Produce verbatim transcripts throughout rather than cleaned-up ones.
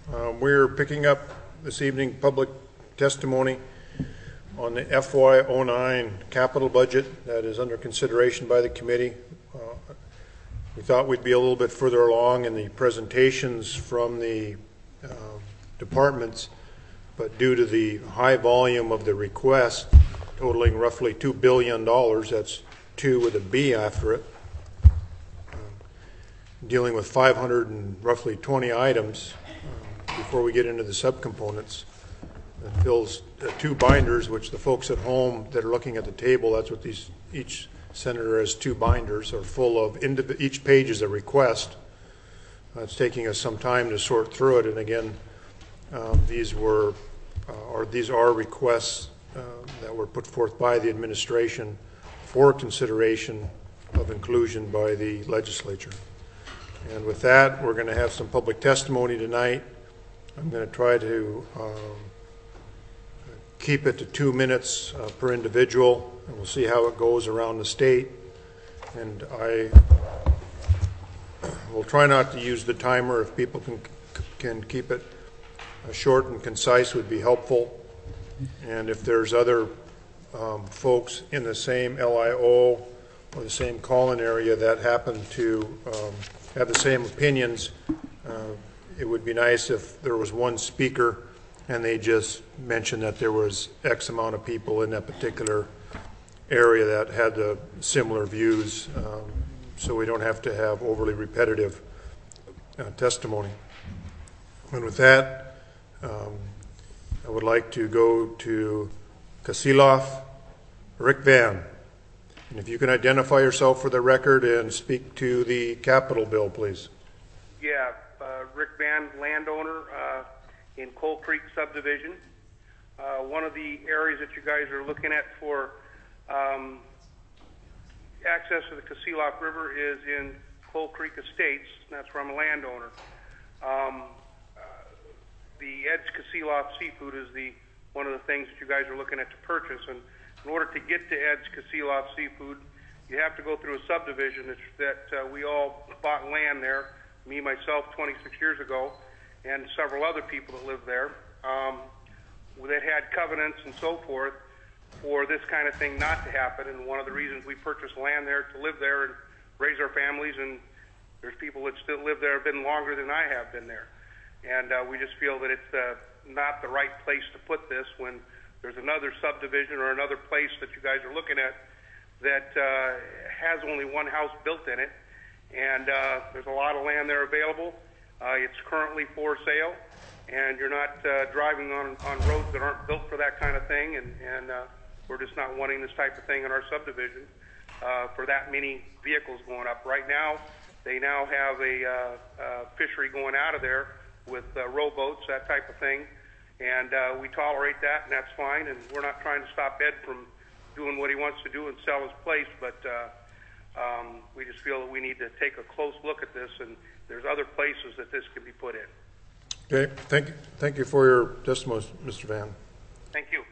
Um, we're picking up this evening public testimony on the F Y oh nine capital budget that is under consideration by the committee. Uh, we thought we'd be a little bit further along in the presentations from the uh, departments, but due to the high volume of the request, totaling roughly two billion dollars, that's two with a B after it, uh, dealing with five hundred and roughly twenty items uh, before we get into the subcomponents. It fills uh, two binders, which the folks at home that are looking at the table, that's what these, each senator has two binders, are full of, indiv- each page is a request. Uh, it's taking us some time to sort through it, and again, uh, these were, uh, or these are requests uh, that were put forth by the administration for consideration of inclusion by the legislature. And with that, we're going to have some public testimony tonight. I'm going to try to um, keep it to two minutes uh, per individual, and we'll see how it goes around the state. And I will try not to use the timer. If people can can keep it uh, short and concise, would be helpful. And if there's other um, folks in the same L I O or the same call-in area that happen to um, have the same opinions, uh, it would be nice if there was one speaker and they just mentioned that there was X amount of people in that particular area that had uh, similar views, um, so we don't have to have overly repetitive uh, testimony. And with that, um, I would like to go to Kasilof Rick Van. And if you can identify yourself for the record and speak to the capital bill, please. Yeah, uh, Rick Van, landowner uh, in Coal Creek subdivision. Uh, one of the areas that you guys are looking at for um, access to the Kasilof River is in Coal Creek Estates. That's where I'm a landowner. Um, uh, the Ed's Kasilof Seafood is the one of the things that you guys are looking at to purchase. And in order to get to Ed's Kasilof Seafood, you have to go through a subdivision that, that uh, we all bought land there, me, myself, twenty-six years ago, and several other people that live there, um, that had covenants and so forth for this kind of thing not to happen. And one of the reasons we purchased land there to live there and raise our families, and there's people that still live there have been longer than I have been there. And uh, we just feel that it's uh, not the right place to put this when there's another subdivision or another place that you guys are looking at that uh, has only one house built in it, and uh, there's a lot of land there available. Uh, it's currently for sale, and you're not uh, driving on, on roads that aren't built for that kind of thing, and, and uh, we're just not wanting this type of thing in our subdivision uh, for that many vehicles going up. Right now, they now have a uh, uh, fishery going out of there with uh, rowboats, that type of thing, and uh, we tolerate that, and that's fine, and we're not trying to stop Ed from doing what he wants to do and sell his place, but uh, um, we just feel that we need to take a close look at this, and there's other places that this can be put in. Okay, thank you, thank you for your testimony, Mister Van. Thank you.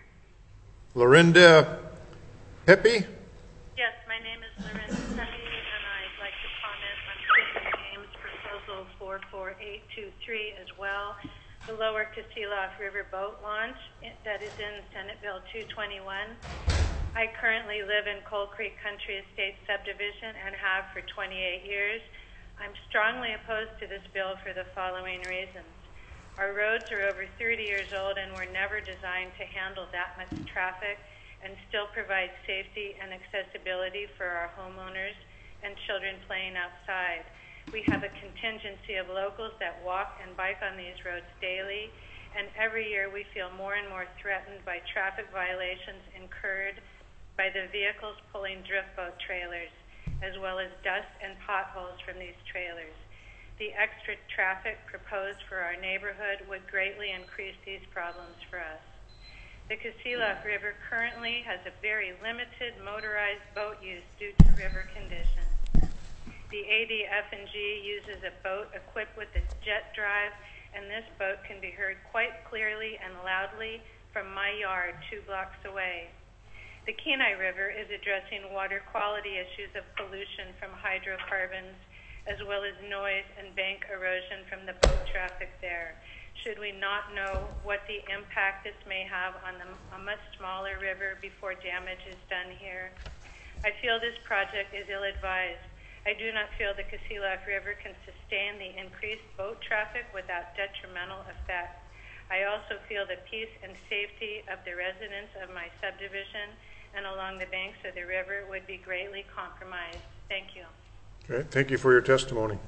Lorinda Pepe? Yes, my name is Lorinda Pepe, and I'd like to comment on Christopher James' proposal four four eight two three as well. The Lower Kasilof River Boat Launch that is in Senate Bill two twenty-one. I currently live in Coal Creek Country Estates subdivision and have for twenty-eight years. I'm strongly opposed to this bill for the following reasons. Our roads are over thirty years old and were never designed to handle that much traffic and still provide safety and accessibility for our homeowners and children playing outside. We have a contingency of locals that walk and bike on these roads daily, and every year we feel more and more threatened by traffic violations incurred by the vehicles pulling drift boat trailers, as well as dust and potholes from these trailers. The extra traffic proposed for our neighborhood would greatly increase these problems for us. The Kasilof River currently has a very limited motorized boat use due to river conditions. The A D F and G uses a boat equipped with a jet drive, and this boat can be heard quite clearly and loudly from my yard two blocks away. The Kenai River is addressing water quality issues of pollution from hydrocarbons, as well as noise and bank erosion from the boat traffic there. should we not know what the impact this may have on the, a much smaller river before damage is done here? I feel this project is ill-advised. I do not feel the Kasilof River can sustain the increased boat traffic without detrimental effect. I also feel the peace and safety of the residents of my subdivision and along the banks of the river would be greatly compromised. Thank you. Okay, thank you for your testimony.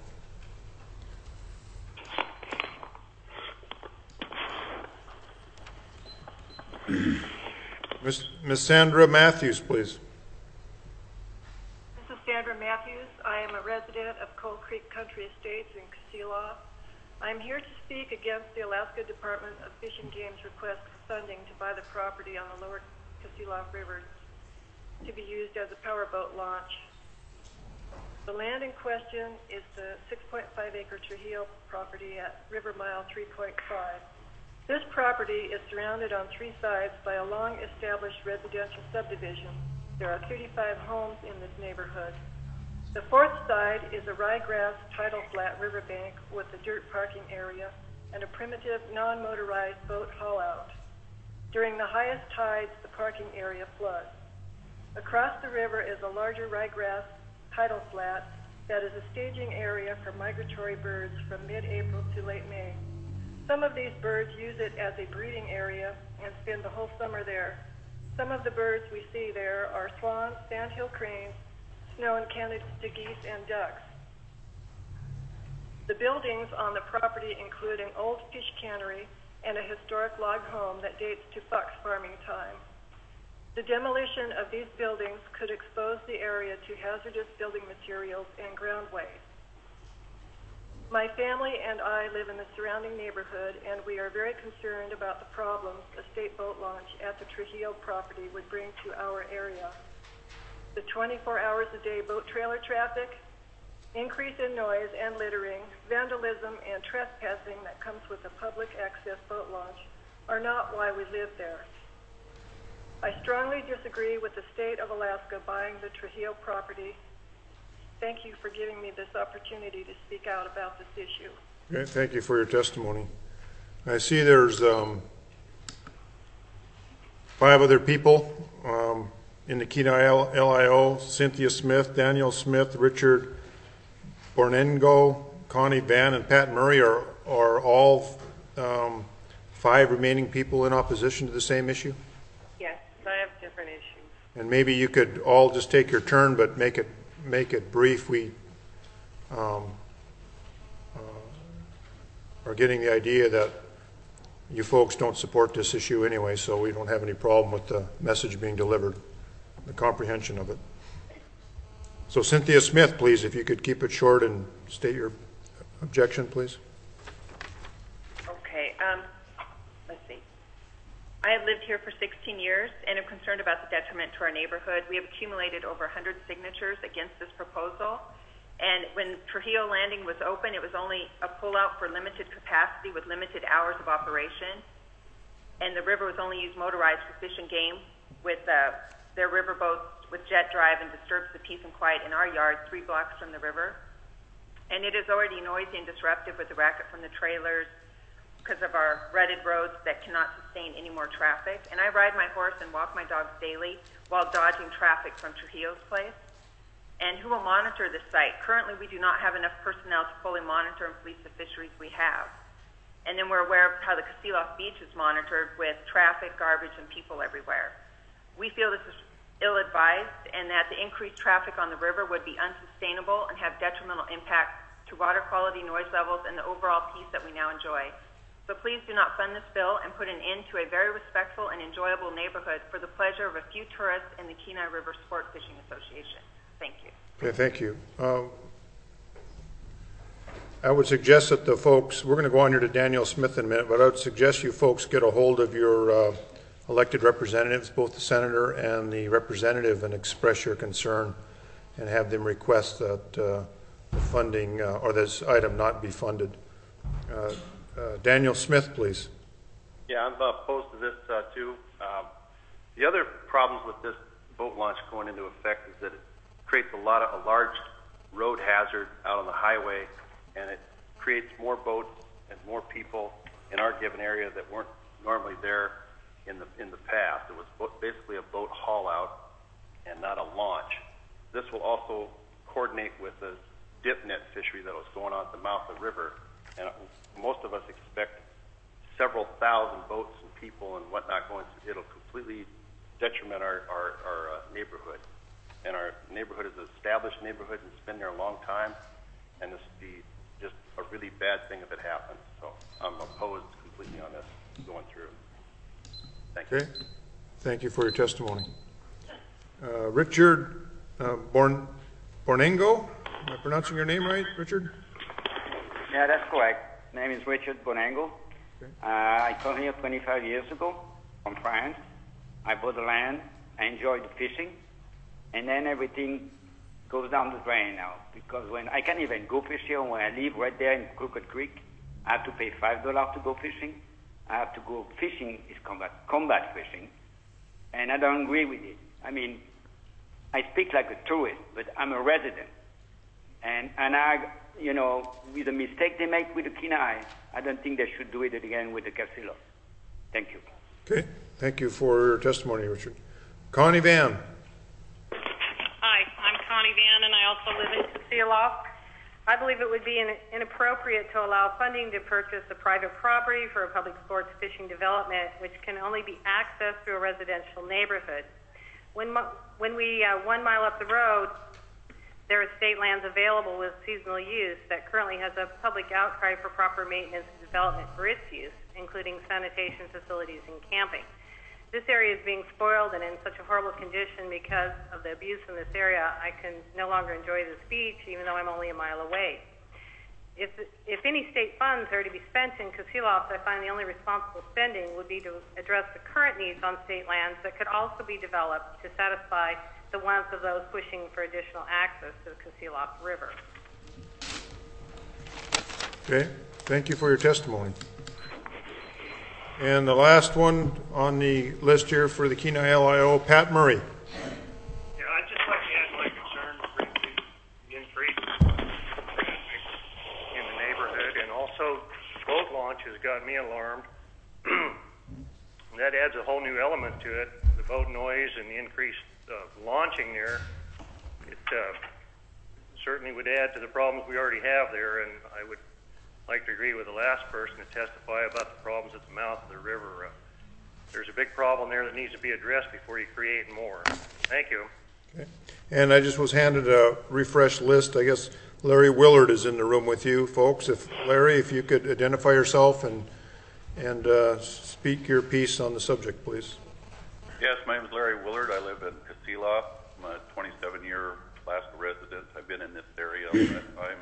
Miss Miss Sandra Matthews, please. This is Sandra Matthews. I am a resident of Coal Creek Country Estates in Kasilof. I'm here to speak against the Alaska Department of Fish and Game's request for funding to buy the property on the lower Kasilof River to be used as a powerboat launch. The land in question is the six point five acre Trujillo property at River Mile three point five. This property is surrounded on three sides by a long-established residential subdivision. There are thirty-five homes in this neighborhood. The fourth side is a ryegrass tidal flat riverbank with a dirt parking area and a primitive non-motorized boat haul-out. During the highest tides, the parking area floods. Across the river is a larger ryegrass tidal flat that is a staging area for migratory birds from mid-April to late May. Some of these birds use it as a breeding area and spend the whole summer there. Some of the birds we see there are swans, sandhill cranes, snow and Canada geese, and ducks. The buildings on the property include an old fish cannery and a historic log home that dates to fox farming time. The demolition of these buildings could expose the area to hazardous building materials and ground waste. My family and I live in the surrounding neighborhood, and we are very concerned about the problems a state boat launch at the Trujillo property would bring to our area. The twenty-four hours a day boat trailer traffic, increase in noise and littering, vandalism, and trespassing that comes with a public access boat launch are not why we live there. I strongly disagree with the state of Alaska buying the Trujillo property. Thank you for giving me this opportunity to speak out about this issue. Okay, thank you for your testimony. I see there's um, five other people um, in the Kenai L I O: Cynthia Smith, Daniel Smith, Richard Bornengo, Connie Van, and Pat Murray. Are, are all um, five remaining people in opposition to the same issue? Yes, I have different issues. And maybe you could all just take your turn, but make it make it brief. We um, uh, are getting the idea that you folks don't support this issue anyway, so we don't have any problem with the message being delivered, the comprehension of it. So Cynthia Smith, please, if you could keep it short and state your objection, please. Okay. Um, let's see. I have lived here for sixteen years and am concerned about the detriment to our neighborhood. We have accumulated over one hundred signatures against this proposal. And when Trujillo Landing was open, it was only a pullout for limited capacity with limited hours of operation. And the river was only used motorized for fish and game with uh, their river boats with jet drive, and disturbs the peace and quiet in our yard three blocks from the river. And it is already noisy and disruptive with the racket from the trailers, because of our rutted roads that cannot sustain any more traffic. And I ride my horse and walk my dogs daily while dodging traffic from Trujillo's place. And who will monitor this site? Currently, we do not have enough personnel to fully monitor and police the fisheries we have. And then we're aware of how the Kasilof Beach is monitored with traffic, garbage, and people everywhere. We feel this is ill-advised and that the increased traffic on the river would be unsustainable and have detrimental impact to water quality, noise levels, and the overall peace that we now enjoy. So please do not fund this bill and put an end to a very respectful and enjoyable neighborhood for the pleasure of a few tourists and the Kenai River Sport Fishing Association. Thank you. Okay, thank you. Um, I would suggest that the folks, we're going to go on here to Daniel Smith in a minute, but I would suggest you folks get a hold of your uh, elected representatives, both the senator and the representative, and express your concern and have them request that uh, the funding uh, or this item not be funded. Uh, Uh, Daniel Smith, please. Yeah, I'm uh, opposed to this uh, too. Um, the other problems with this boat launch going into effect is that it creates a lot of a large road hazard out on the highway, and it creates more boats and more people in our given area that weren't normally there in the in the past. It was bo- basically a boat haul out and not a launch. This will also coordinate with the dip net fishery that was going on at the mouth of the river, and most of us expect several thousand boats and people and whatnot going. It'll completely detriment our our, our uh, neighborhood, and our neighborhood is an established neighborhood and it's been there a long time, and this would be just a really bad thing if it happens. So I'm opposed completely on this going through. Thank you. Okay. Thank you for your testimony. Uh, Richard uh, Born Bornengo, am I pronouncing your name right, Richard? Yeah, that's correct. My name is Richard Bonango. Okay. Uh, I came here twenty-five years ago from France. I bought the land. I enjoyed the fishing. And then everything goes down the drain now. Because when I can't even go fish here where I live, right there in Crooked Creek, I have to pay five dollars to go fishing. I have to go fishing is combat, combat fishing. And I don't agree with it. I mean, I speak like a tourist, but I'm a resident. And, and I, you know, with the mistake they make with the Kenai, I don't think they should do it again with the Casilla. Thank you. Okay. Thank you for your testimony, Richard. Connie Van. Hi, I'm Connie Van, and I also live in Casilla. I believe it would be in, inappropriate to allow funding to purchase a private property for a public sports fishing development, which can only be accessed through a residential neighborhood. When, when we, uh, one mile up the road, there are state lands available with seasonal use that currently has a public outcry for proper maintenance and development for its use, including sanitation facilities and camping. This area is being spoiled and in such a horrible condition because of the abuse in this area, I can no longer enjoy this beach, even though I'm only a mile away. If, if any state funds are to be spent in Kasilof, I find the only responsible spending would be to address the current needs on state lands that could also be developed to satisfy the wants of those pushing for additional access to the Kasilof River. Okay. Thank you for your testimony. And the last one on the list here for the Kenai L I O, Pat Murray. Yeah, I'd just like to add my concern with the increase in the neighborhood, and also boat launch has got me alarmed. That adds a whole new element to it, the boat noise and the increased uh, launching there. It uh, certainly would add to the problems we already have there, and I would like to agree with the last person to testify about the problems at the mouth of the river. Uh, there's a big problem there that needs to be addressed before you create more. Thank you. Okay. And I just was handed a refresh list. I guess Larry Willard is in the room with you, folks. If Larry, if you could identify yourself and and uh, speak your piece on the subject, please. Yes, my name is Larry Willard. I live in Casilla. I'm a twenty-seven year Alaska resident. I've been in this area all that time.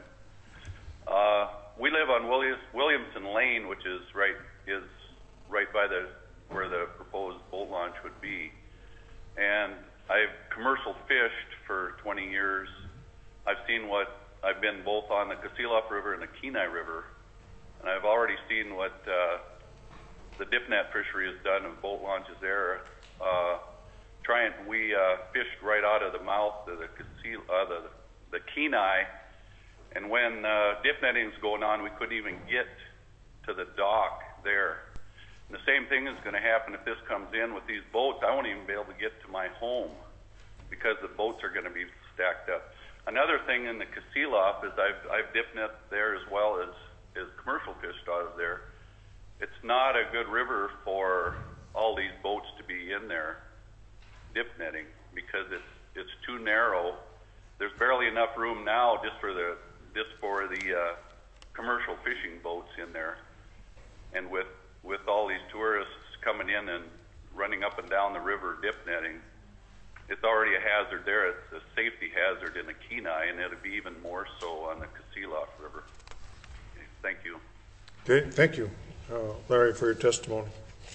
Uh, we live on Williams, Williamson Lane, which is right is right by the where the proposed boat launch would be. And I've commercial fished for twenty years. I've seen what I've been both on the Kasilof River and the Kenai River, and I've already seen what uh, the dip net fishery has done of boat launches there. Uh, trying, we uh, fished right out of the mouth of the Casilla, uh, the the Kenai. And when uh, dip netting was going on, we couldn't even get to the dock there. And the same thing is going to happen if this comes in with these boats. I won't even be able to get to my home because the boats are going to be stacked up. Another thing in the Kasilof is I've, I've dip net there as well as, as commercial fished out of there. It's not a good river for all these boats to be in there dip netting because it's, it's too narrow. There's barely enough room now just for the just for the uh, commercial fishing boats in there, and with with all these tourists coming in and running up and down the river dip netting, it's already a hazard there. It's a safety hazard in the Kenai, and it'll be even more so on the Kasilof River. Okay, thank you. Okay, thank you, uh, Larry, for your testimony.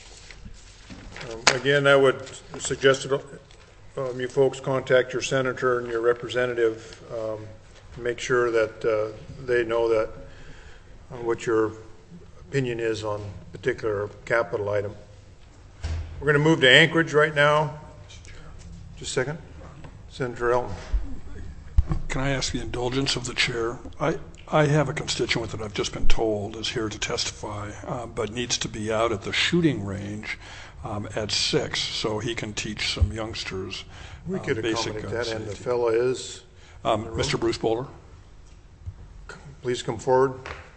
Um, again, I would suggest that um, you folks contact your senator and your representative. Um, Make sure that uh, they know that uh, what your opinion is on a particular capital item. We're going to move to Anchorage right now. Just a second. Senator Elton. Can I ask the indulgence of the chair? I, I have a constituent that I've just been told is here to testify, uh, but needs to be out at the shooting range um, at six so he can teach some youngsters We uh, could basic accommodate gun that, safety. and the fellow is Um, Mister Bruce Bowler. Please come forward.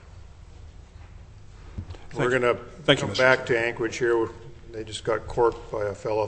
Thank We're you. going to Thank you, come Mister back to Anchorage here. They just got corked by a fellow.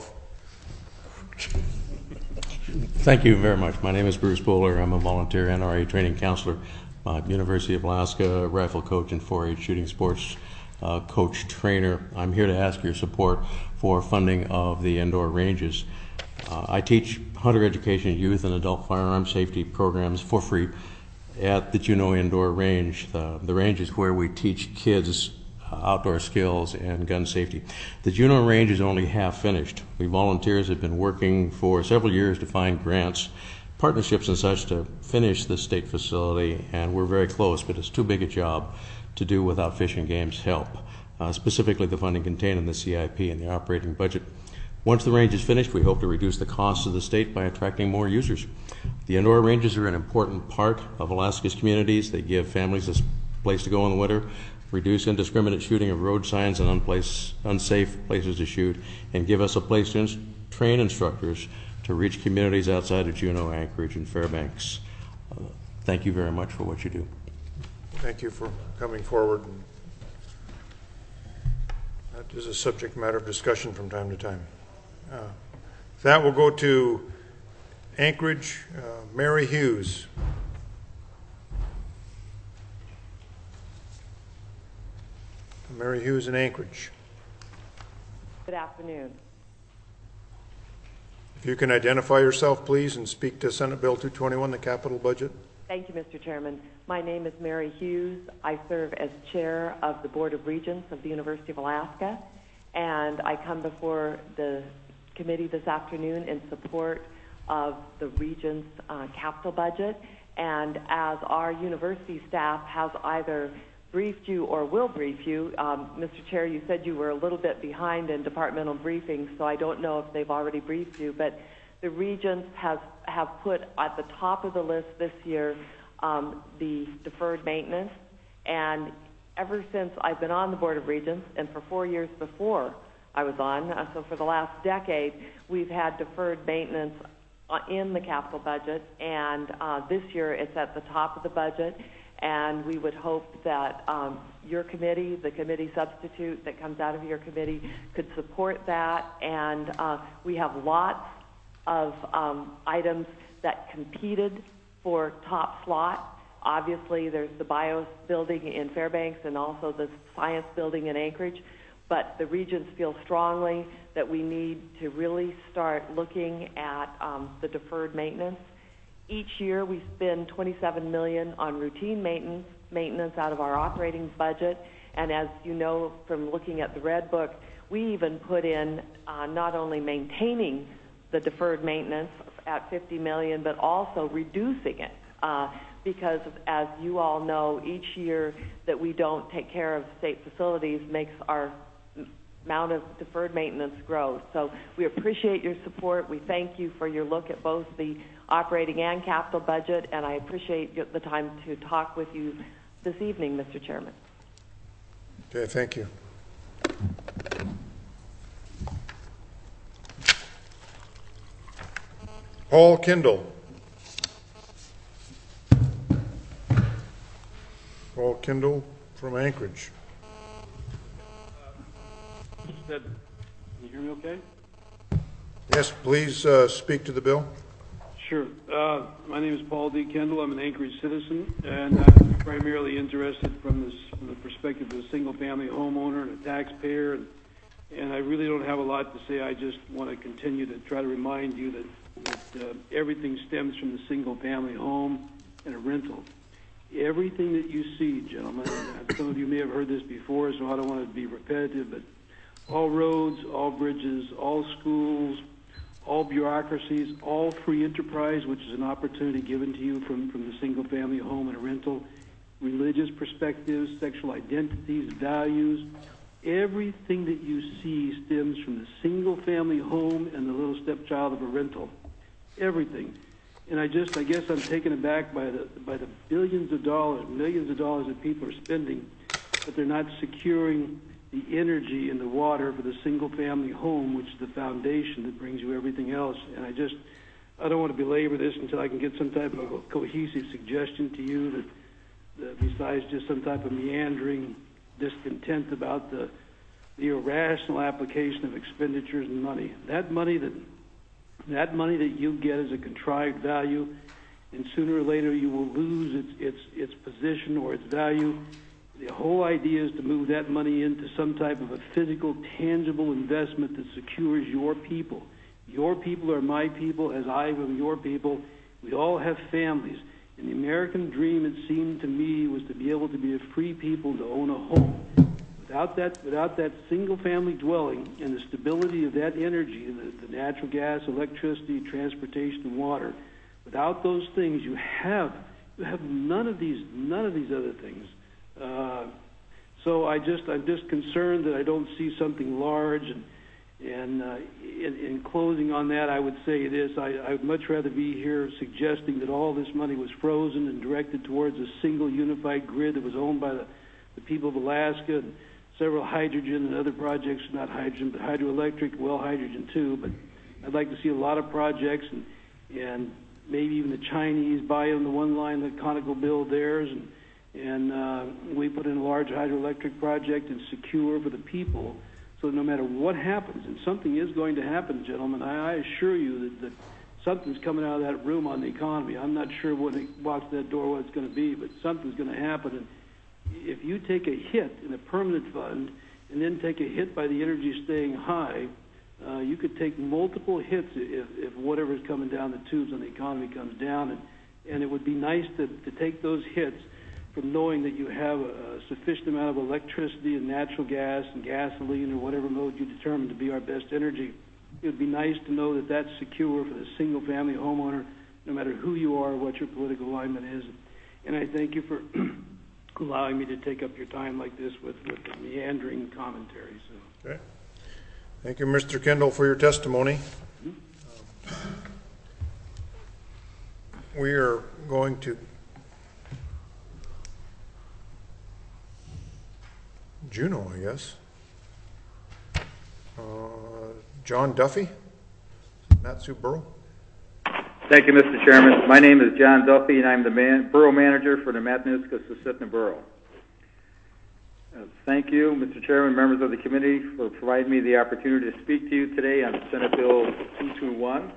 Thank you very much. My name is Bruce Bowler. I'm a volunteer N R A training counselor, uh, University of Alaska rifle coach and four H shooting sports uh, coach trainer. I'm here to ask your support for funding of the indoor ranges. Uh, I teach hunter education, youth, and adult firearm safety programs for free at the Juneau Indoor Range. The, the range is where we teach kids uh, outdoor skills and gun safety. The Juneau Range is only half finished. We volunteers have been working for several years to find grants, partnerships and such to finish the state facility, and we're very close, but it's too big a job to do without Fish and Game's help, uh, specifically the funding contained in the C I P and the operating budget. Once the range is finished, we hope to reduce the costs of the state by attracting more users. The indoor ranges are an important part of Alaska's communities. They give families a place to go in the winter, reduce indiscriminate shooting of road signs and unplace, unsafe places to shoot, and give us a place to ins- train instructors to reach communities outside of Juneau, Anchorage, and Fairbanks. Uh, thank you very much for what you do. Thank you for coming forward. That is a subject matter of discussion from time to time. Uh, that will go to Anchorage, uh, Mary Hughes. Mary Hughes in Anchorage. Good afternoon. If you can identify yourself, please, and speak to Senate Bill two twenty-one, the capital budget. Thank you, Mister Chairman. My name is Mary Hughes. I serve as chair of the Board of Regents of the University of Alaska, and I come before the committee this afternoon in support of the Regents' uh, capital budget. And as our university staff has either briefed you or will brief you, um, Mister Chair, you said you were a little bit behind in departmental briefings, so I don't know if they've already briefed you, but the Regents has have put at the top of the list this year um, the deferred maintenance. And ever since I've been on the Board of Regents, and for four years before I was on, uh, so for the last decade, we've had deferred maintenance uh, in the capital budget, and uh, this year it's at the top of the budget, and we would hope that um, your committee, the committee substitute that comes out of your committee, could support that. And uh, we have lots of um, items that competed for top slot. Obviously, there's the BIOS building in Fairbanks and also the science building in Anchorage. But the Regents feel strongly that we need to really start looking at um, the deferred maintenance. Each year we spend twenty-seven million dollars on routine maintenance, maintenance out of our operating budget. And as you know from looking at the Red Book, we even put in uh, not only maintaining the deferred maintenance at fifty million dollars, but also reducing it. Uh, because as you all know, each year that we don't take care of state facilities makes our amount of deferred maintenance grow. So we appreciate your support. We thank you for your look at both the operating and capital budget, and I appreciate the time to talk with you this evening, Mister Chairman. Okay, thank you. Paul Kindle. Paul Kindle from Anchorage. Can you hear me okay? Yes, please uh, speak to the bill. Sure. Uh, my name is Paul D. Kendall. I'm an Anchorage citizen, and I'm primarily interested from, this, from the perspective of a single-family homeowner and a taxpayer, and, and I really don't have a lot to say. I just want to continue to try to remind you that, that uh, everything stems from the single-family home and a rental. Everything that you see, gentlemen, and some of you may have heard this before, so I don't want to be repetitive, but all roads, all bridges, all schools, all bureaucracies, all free enterprise, which is an opportunity given to you from, from the single-family home and a rental, religious perspectives, sexual identities, values, everything that you see stems from the single-family home and the little stepchild of a rental. Everything. And I just, I guess I'm taken aback by the by the billions of dollars, millions of dollars that people are spending, but they're not securing the energy and the water for the single-family home, which is the foundation that brings you everything else. And I just, I don't want to belabor this until I can get some type of a cohesive suggestion to you that, that besides just some type of meandering discontent about the the irrational application of expenditures and money. That money that that money that you get is a contrived value, and sooner or later you will lose its its its position or its value. The whole idea is to move that money into some type of a physical, tangible investment that secures your people. Your people are my people, as I am your people. We all have families. And the American dream, it seemed to me, was to be able to be a free people, to own a home. Without that, without that single-family dwelling and the stability of that energy, the, the natural gas, electricity, transportation, and water, without those things, you have you have none of these none of these other things. Uh, so I just I'm just concerned that I don't see something large. And and uh, in, in closing on that, I would say this: I, I would much rather be here suggesting that all this money was frozen and directed towards a single unified grid that was owned by the, the people of Alaska. And several hydrogen and other projects, not hydrogen, but hydroelectric, well, hydrogen too. But I'd like to see a lot of projects, and and maybe even the Chinese buy on the one line that Conoco build theirs, and and uh, we put in a large hydroelectric project and secure for the people. So no matter what happens, and something is going to happen, gentlemen, I, I assure you that, that something's coming out of that room on the economy. I'm not sure when it walks that door what it's going to be, but something's going to happen. And if you take a hit in a permanent fund and then take a hit by the energy staying high, uh, you could take multiple hits if, if whatever's coming down the tubes on the economy comes down. And, and it would be nice to, to take those hits from knowing that you have a, a sufficient amount of electricity and natural gas and gasoline or whatever mode you determine to be our best energy. It would be nice to know that that's secure for the single-family homeowner, no matter who you are or what your political alignment is. And I thank you for allowing me to take up your time like this with, with the meandering commentary. So. Okay. Thank you, Mister Kendall, for your testimony. Mm-hmm. um, we are going to Juneau, I guess. Uh, John Duffy, Mat-Su-Borough. Thank you, Mister Chairman. My name is John Duffy, and I'm the man, borough manager for the Matanuska-Susitna Borough. Uh, thank you, Mister Chairman, members of the committee, for providing me the opportunity to speak to you today on Senate Bill two twenty-one.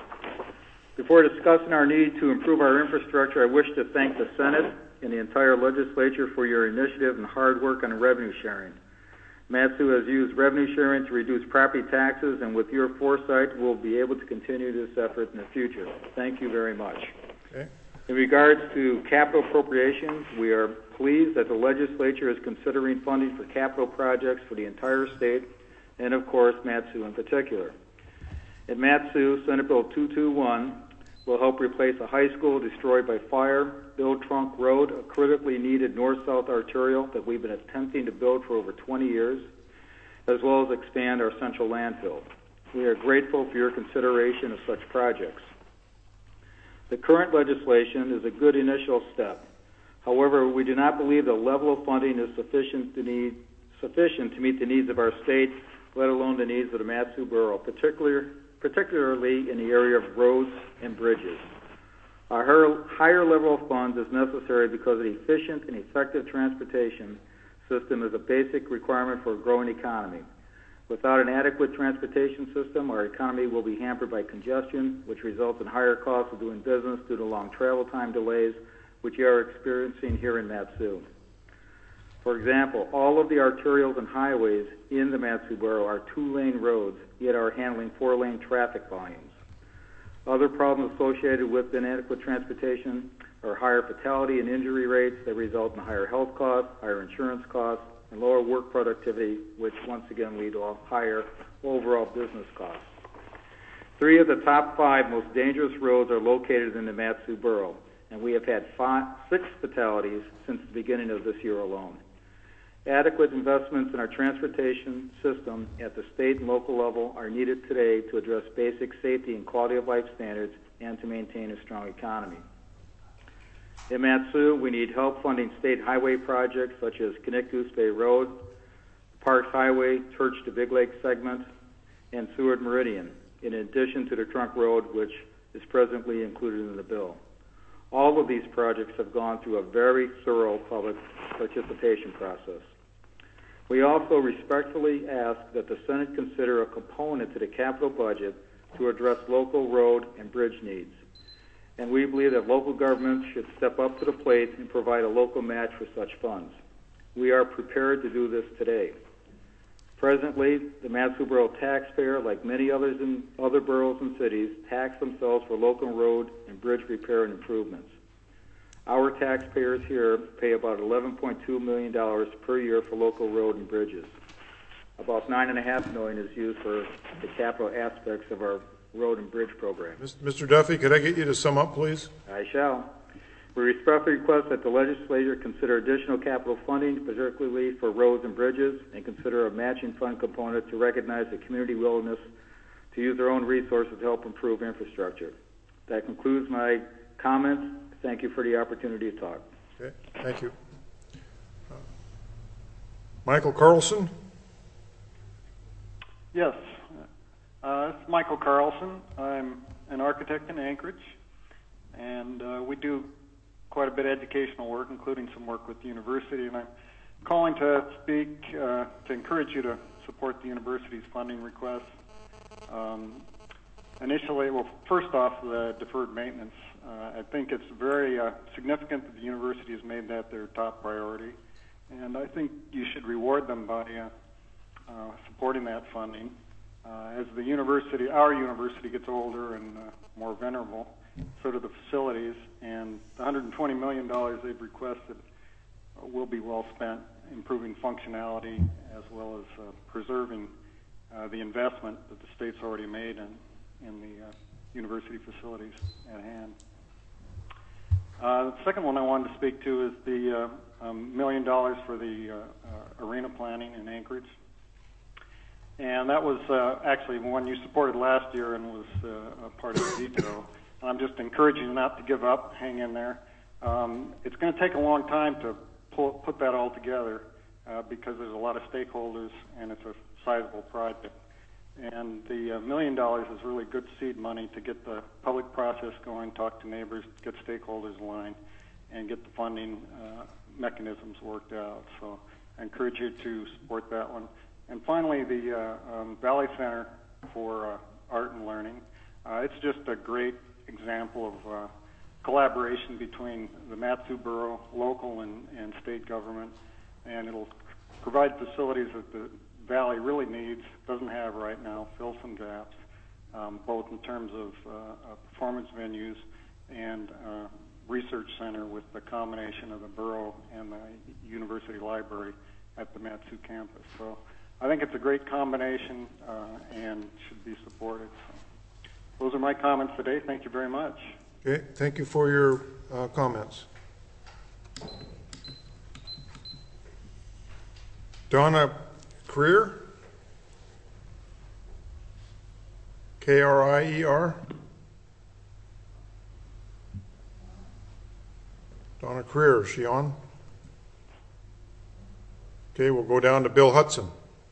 Before discussing our need to improve our infrastructure, I wish to thank the Senate and the entire legislature for your initiative and hard work on revenue sharing. Mat-Su has used revenue sharing to reduce property taxes, and with your foresight, we'll be able to continue this effort in the future. Thank you very much. Okay. In regards to capital appropriations, we are pleased that the legislature is considering funding for capital projects for the entire state, and of course, Mat-Su in particular. At Mat-Su, Senate Bill two twenty-one will help replace a high school destroyed by fire, build Trunk Road, a critically needed north-south arterial that we've been attempting to build for over twenty years, as well as expand our central landfill. We are grateful for your consideration of such projects. The current legislation is a good initial step. However, we do not believe the level of funding is sufficient to, need, sufficient to meet the needs of our state, let alone the needs of the Mat-Su Borough, particular, particularly in the area of roads and bridges. Our higher level of funds is necessary because an efficient and effective transportation system is a basic requirement for a growing economy. Without an adequate transportation system, our economy will be hampered by congestion, which results in higher costs of doing business due to long travel time delays, which you are experiencing here in Mat-Su. For example, all of the arterials and highways in the Mat-Su Borough are two-lane roads, yet are handling four-lane traffic volumes. Other problems associated with inadequate transportation are higher fatality and injury rates that result in higher health costs, higher insurance costs, and lower work productivity, which once again lead to higher overall business costs. Three of the top five most dangerous roads are located in the Mat-Su Borough, and we have had five, six fatalities since the beginning of this year alone. Adequate investments in our transportation system at the state and local level are needed today to address basic safety and quality of life standards and to maintain a strong economy. In Mat-Su, we need help funding state highway projects such as Connect-Goose Bay Road, Parks Highway, Church to Big Lake segment, and Seward Meridian, in addition to the trunk road, which is presently included in the bill. All of these projects have gone through a very thorough public participation process. We also respectfully ask that the Senate consider a component to the capital budget to address local road and bridge needs. And we believe that local governments should step up to the plate and provide a local match for such funds. We are prepared to do this today. Presently, the Mat-Su Borough taxpayer, like many others in other boroughs and cities, tax themselves for local road and bridge repair and improvements. Our taxpayers here pay about eleven point two million dollars per year for local road and bridges. About nine point five million dollars is used for the capital aspects of our road and bridge program. Mister Duffy, could I get you to sum up, please? I shall. We respectfully request that the legislature consider additional capital funding, particularly for roads and bridges, and consider a matching fund component to recognize the community willingness to use their own resources to help improve infrastructure. That concludes my comments. Thank you for the opportunity to talk. Okay, thank you. Uh, Michael Carlson? Yes. Uh, it's Michael Carlson. I'm an architect in Anchorage, and uh, we do quite a bit of educational work, including some work with the university, and I'm calling to speak uh, to encourage you to support the university's funding requests. Um, initially, well, first off, the deferred maintenance. Uh, I think it's very uh, significant that the university has made that their top priority, and I think you should reward them by uh, uh, supporting that funding. Uh, as the university, our university gets older and uh, more venerable, so do the facilities, and the one hundred twenty million dollars they've requested uh, will be well spent improving functionality as well as uh, preserving uh, the investment that the state's already made in, in the uh, university facilities at hand. Uh, the second one I wanted to speak to is the uh, um, million dollars for the uh, uh, arena planning in Anchorage. And that was uh, actually one you supported last year and was uh, a part of the veto. I'm just encouraging you not to give up, hang in there. Um, it's going to take a long time to pull, put that all together uh, because there's a lot of stakeholders and it's a sizable project. And the uh, million dollars is really good seed money to get the public process going, talk to neighbors, get stakeholders aligned, and get the funding uh, mechanisms worked out. So I encourage you to support that one. And finally, the uh, um, Valley Center for uh, Art and Learning. Uh, it's just a great example of uh, collaboration between the Mat-Su Borough, local and, and state government, and it'll provide facilities that the Valley really needs, doesn't have right now, fill some gaps, um, both in terms of uh, uh, performance venues and uh, research center with the combination of the borough and the university library at the Mat-Su campus. So I think it's a great combination uh, and should be supported. So those are my comments today. Thank you very much. Okay, thank you for your uh, comments. Donna Krier, K R I E R. Donna Krier, is she on? Okay, we'll go down to Bill Hudson.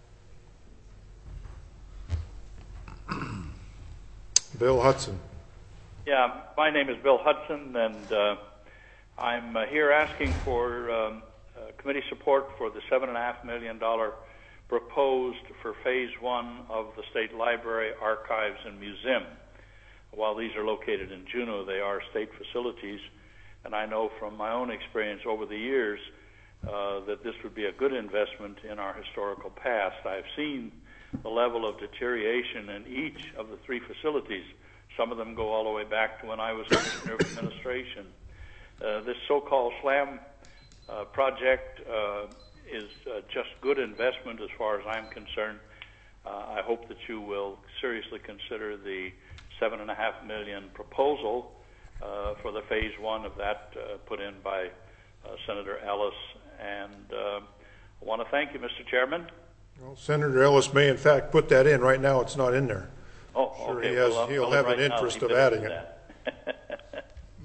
Bill Hudson. Yeah, my name is Bill Hudson, and uh, I'm uh, here asking for um, uh, committee support for the seven and a half million dollar proposed for phase one of the State Library, Archives, and Museum. While these are located in Juneau, they are state facilities, and I know from my own experience over the years uh, that this would be a good investment in our historical past. I've seen the level of deterioration in each of the three facilities. Some of them go all the way back to when I was Commissioner of Administration. Uh, this so-called SLAM uh, project uh, is uh, just good investment as far as I'm concerned. Uh, I hope that you will seriously consider the seven and a half million proposal uh, for the phase one of that uh, put in by uh, Senator Ellis. And uh, I want to thank you, Mister Chairman. Well, Senator Ellis may in fact put that in. Right now it's not in there. Oh, sure okay. He has, well, he'll well, have right an interest now, of adding it. that.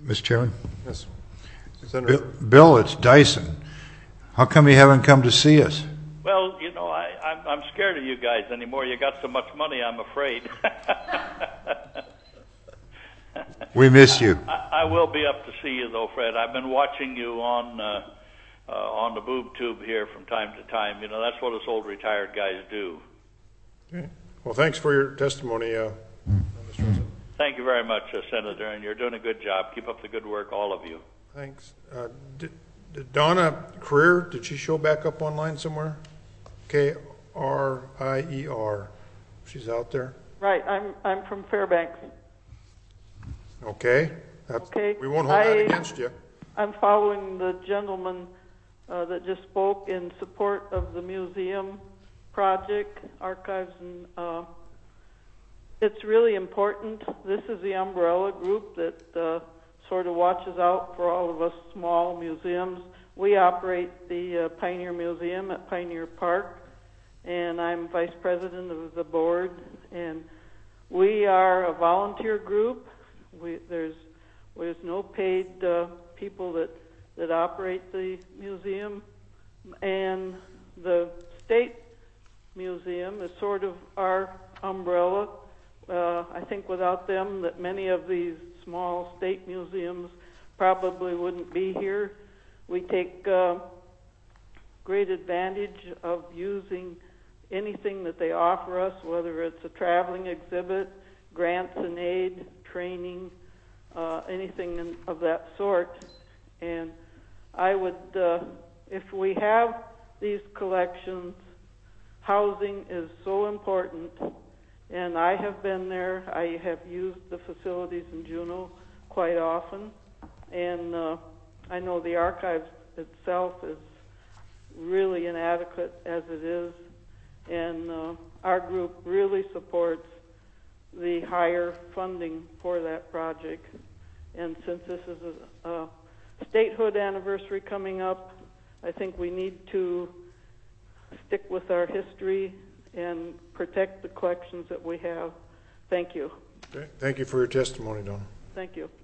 Mister Chairman? Yes. Bill, Bill, it's Dyson. How come you haven't come to see us? Well, you know, I, I'm, I'm scared of you guys anymore. You got so much money, I'm afraid. We miss you. I, I will be up to see you, though, Fred. I've been watching you on uh, uh, on the boob tube here from time to time. You know, that's what us old retired guys do. Okay. Well, thanks for your testimony, uh, Mister President. Thank you very much, uh, Senator, and you're doing a good job. Keep up the good work, all of you. Thanks. Uh, did, did Donna Career, did she show back up online somewhere? K R I E R. She's out there? Right. I'm I'm from Fairbanks. Okay. That's, Okay. We won't hold I, that against you. I'm following the gentleman uh, that just spoke in support of the museum project, archives, and uh, it's really important. This is the umbrella group that uh, sort of watches out for all of us small museums. We operate the uh, Pioneer Museum at Pioneer Park, and I'm vice president of the board, and we are a volunteer group. We, there's there's no paid uh, people that, that operate the museum, and the state museum is sort of our umbrella. Uh, I think without them, that many of these small state museums probably wouldn't be here. We take uh, great advantage of using anything that they offer us, whether it's a traveling exhibit, grants and aid, training, uh, anything in, of that sort. And I would, uh, if we have these collections, housing is so important. And I have been there. I have used the facilities in Juneau quite often. And uh, I know the archives itself is really inadequate as it is. And uh, our group really supports the higher funding for that project. And since this is a, a statehood anniversary coming up, I think we need to stick with our history and protect the collections that we have. Thank you. Okay. Thank you for your testimony, Donna. Thank you.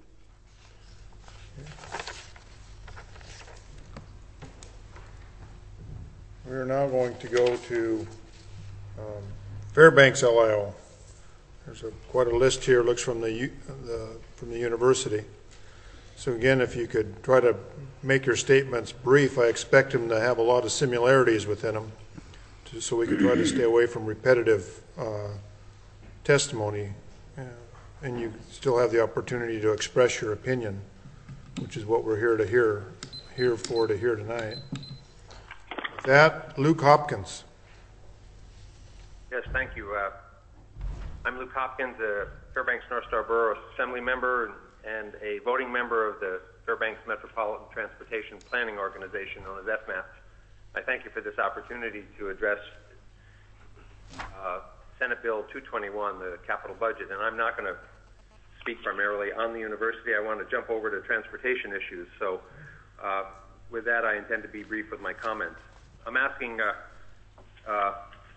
We are now going to go to um, Fairbanks L I O. There's a, quite a list here. Looks from the, the from the university. So again, if you could try to make your statements brief, I expect them to have a lot of similarities within them, to, so we can try to stay away from repetitive uh, testimony, uh, and you still have the opportunity to express your opinion, which is what we're here to hear, here for to hear tonight. With that, Luke Hopkins. Yes, thank you. Uh, I'm Luke Hopkins, a Fairbanks North Star Borough Assembly member and a voting member of the Fairbanks Metropolitan Transportation Planning Organization, known as F MAP. I thank you for this opportunity to address uh, Senate Bill two twenty-one, the capital budget. And I'm not going to speak primarily on the university. I want to jump over to transportation issues. So uh, with that, I intend to be brief with my comments. I'm asking uh, uh,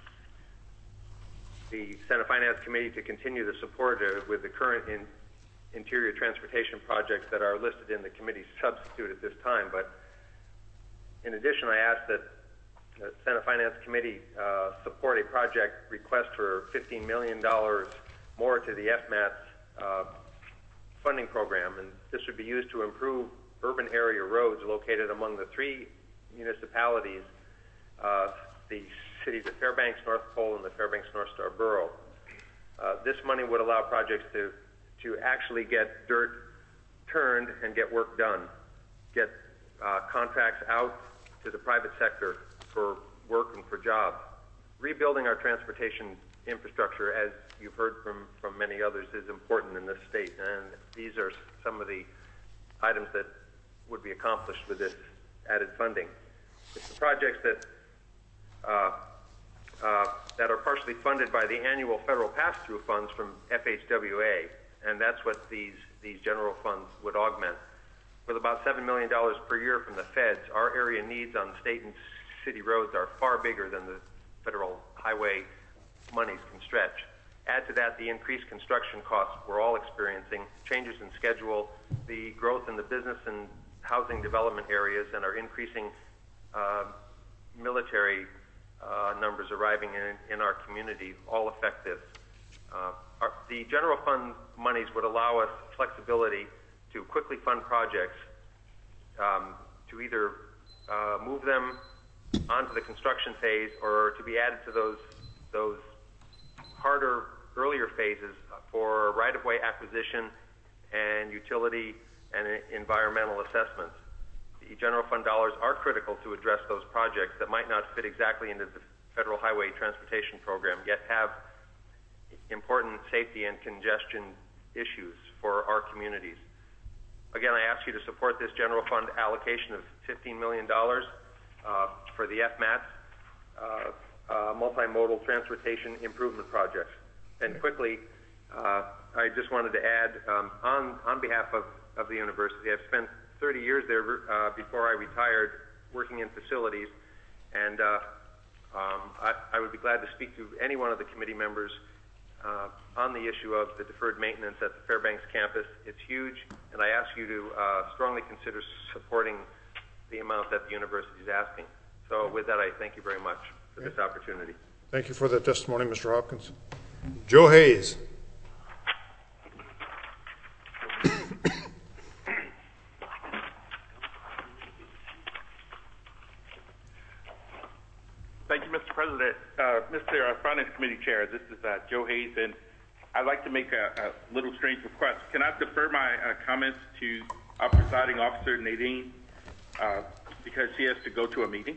the Senate Finance Committee to continue the support uh, with the current in, interior transportation projects that are listed in the committee's substitute at this time. But in addition, I ask that the Senate Finance Committee uh, support a project request for fifteen million dollars more to the F MAT's uh, funding program, and this would be used to improve urban area roads located among the three municipalities, uh, the cities of Fairbanks, North Pole, and the Fairbanks North Star Borough. Uh, this money would allow projects to, to actually get dirt turned and get work done, get uh, contracts out to the private sector for work and for jobs. Rebuilding our transportation infrastructure, as you've heard from, from many others, is important in this state, and these are some of the items that would be accomplished with this added funding. It's the projects that uh, uh, that are partially funded by the annual federal pass-through funds from F H W A, and that's what these these general funds would augment. With about seven million dollars per year from the feds, our area needs on state and city roads are far bigger than the federal highway monies can stretch. Add to that the increased construction costs we're all experiencing, changes in schedule, the growth in the business and housing development areas, and our increasing uh, military uh, numbers arriving in, in our community all affect this. Uh, our, the general fund monies would allow us flexibility to quickly fund projects, um, to either uh, move them onto the construction phase or to be added to those those harder, earlier phases for right-of-way acquisition and utility and environmental assessments. The general fund dollars are critical to address those projects that might not fit exactly into the Federal Highway Transportation Program, yet have important safety and congestion issues for our communities. Again, I ask you to support this general fund allocation of fifteen million dollars uh, for the F MATS, uh, uh, multimodal transportation improvement projects. And quickly, uh, I just wanted to add, um, on, on behalf of, of the university, I've spent thirty years there uh, before I retired working in facilities, and uh, um, I, I would be glad to speak to any one of the committee members uh, on the issue of the deferred maintenance at the Fairbanks campus. It's huge, and I ask you to uh, strongly consider supporting the amount that the university is asking. So with that, I thank you very much for this opportunity. Thank you for the testimony, Mister Hopkins. Joe Hayes. Thank you, Mister President. Uh, Mister Uh, Finance Committee Chair, this is uh, Joe Hayes, and I'd like to make a, a little strange request. Can I defer my uh, comments to our presiding officer, Nadine, uh, because she has to go to a meeting?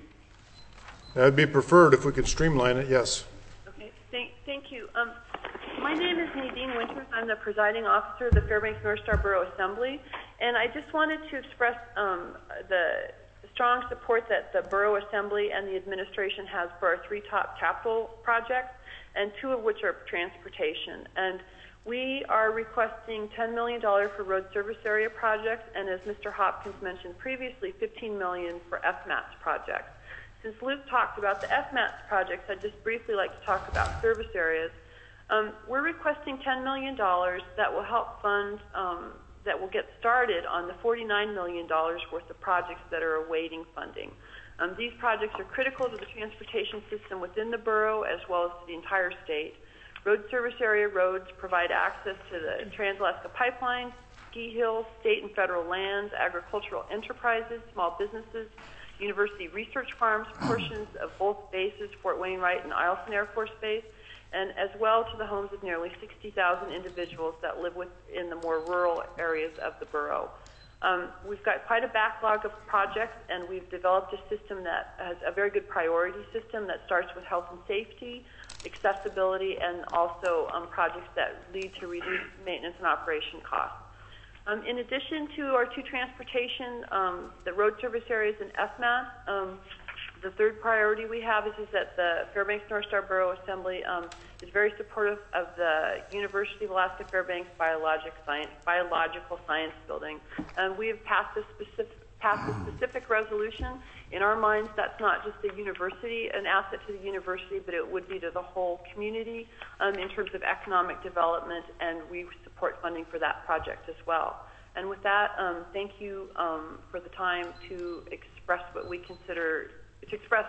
That'd be preferred if we could streamline it, yes. Okay, thank, thank you. Um, my name is Nadine Winters. I'm the presiding officer of the Fairbanks North Star Borough Assembly, and I just wanted to express um, the strong support that the Borough Assembly and the administration has for our three top capital projects, and two of which are transportation. And we are requesting ten million dollars for road service area projects, and as Mister Hopkins mentioned previously, fifteen million dollars for F MATS projects. Since Luke talked about the F MATS projects, I'd just briefly like to talk about service areas. Um, we're requesting ten million dollars that will help fund, um, that will get started on the forty-nine million dollars worth of projects that are awaiting funding. Um, these projects are critical to the transportation system within the borough as well as to the entire state. Road service area roads provide access to the Trans-Alaska Pipeline, ski hills, state and federal lands, agricultural enterprises, small businesses, university research farms, portions of both bases, Fort Wainwright and Eielson Air Force Base, and as well to the homes of nearly sixty thousand individuals that live within the more rural areas of the borough. Um, we've got quite a backlog of projects, and we've developed a system that has a very good priority system that starts with health and safety, accessibility, and also um, projects that lead to reduced maintenance and operation costs. Um, in addition to our two transportation, um, the road service areas and F MATS, um, the third priority we have is, is that the Fairbanks North Star Borough Assembly um, is very supportive of the University of Alaska Fairbanks Biologic Science, Biological Science Building. And we have passed a specific, passed a specific resolution. In our minds, that's not just the university, an asset to the university, but it would be to the whole community um, in terms of economic development, and we support funding for that project as well. And with that, um, thank you um, for the time to express what we consider, to express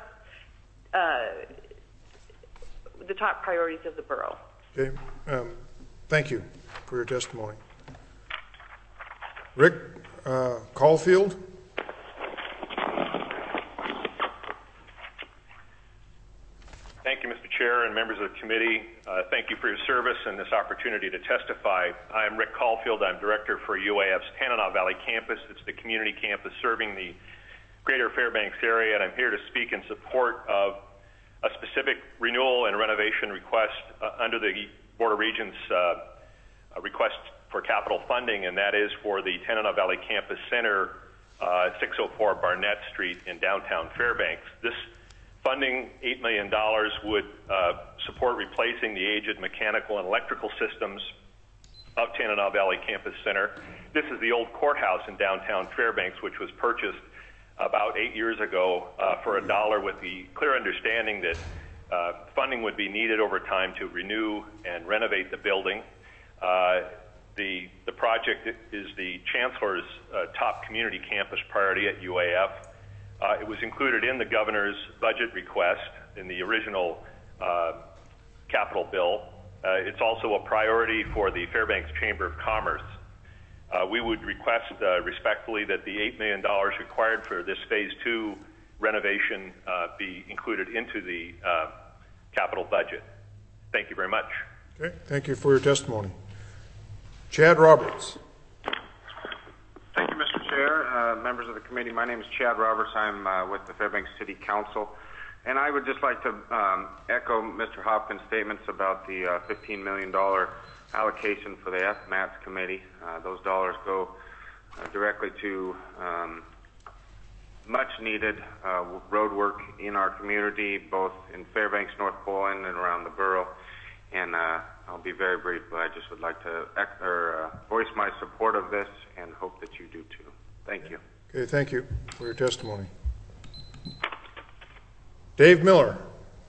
uh, the top priorities of the borough. Okay, um, thank you for your testimony. Rick uh, Caulfield. Thank you, Mister Chair and members of the committee. Uh, thank you for your service and this opportunity to testify. I'm Rick Caulfield. I'm director for U A F's Tanana Valley campus. It's the community campus serving the greater Fairbanks area, and I'm here to speak in support of a specific renewal and renovation request uh, under the Board of Regents uh, request for capital funding, and that is for the Tanana Valley Campus Center, uh, six oh four Barnett Street in downtown Fairbanks. This funding, eight million dollars, would uh, support replacing the aged mechanical and electrical systems of Tanana Valley Campus Center. This is the old courthouse in downtown Fairbanks, which was purchased about eight years ago uh, for a dollar, with the clear understanding that uh, funding would be needed over time to renew and renovate the building. Uh, the, the project is the Chancellor's uh, top community campus priority at U A F. Uh, it was included in the governor's budget request in the original uh, capital bill. Uh, it's also a priority for the Fairbanks Chamber of Commerce. Uh, we would request uh, respectfully that the eight million dollars required for this phase two renovation uh, be included into the uh, capital budget. Thank you very much. Okay, thank you for your testimony. Chad Roberts. Thank you, Mister Chair, uh, members of the committee. My name is Chad Roberts. I'm uh, with the Fairbanks City Council. And I would just like to um, echo Mister Hopkins' statements about the uh, fifteen million dollars allocation for the F MATS committee. Uh, those dollars go uh, directly to um, much needed uh, road work in our community, both in Fairbanks, North Poland, and around the borough. And uh, I'll be very brief, but I just would like to ec- or, uh, voice my support of this and hope that you do too. Thank you. Okay, thank you for your testimony. Dave Miller.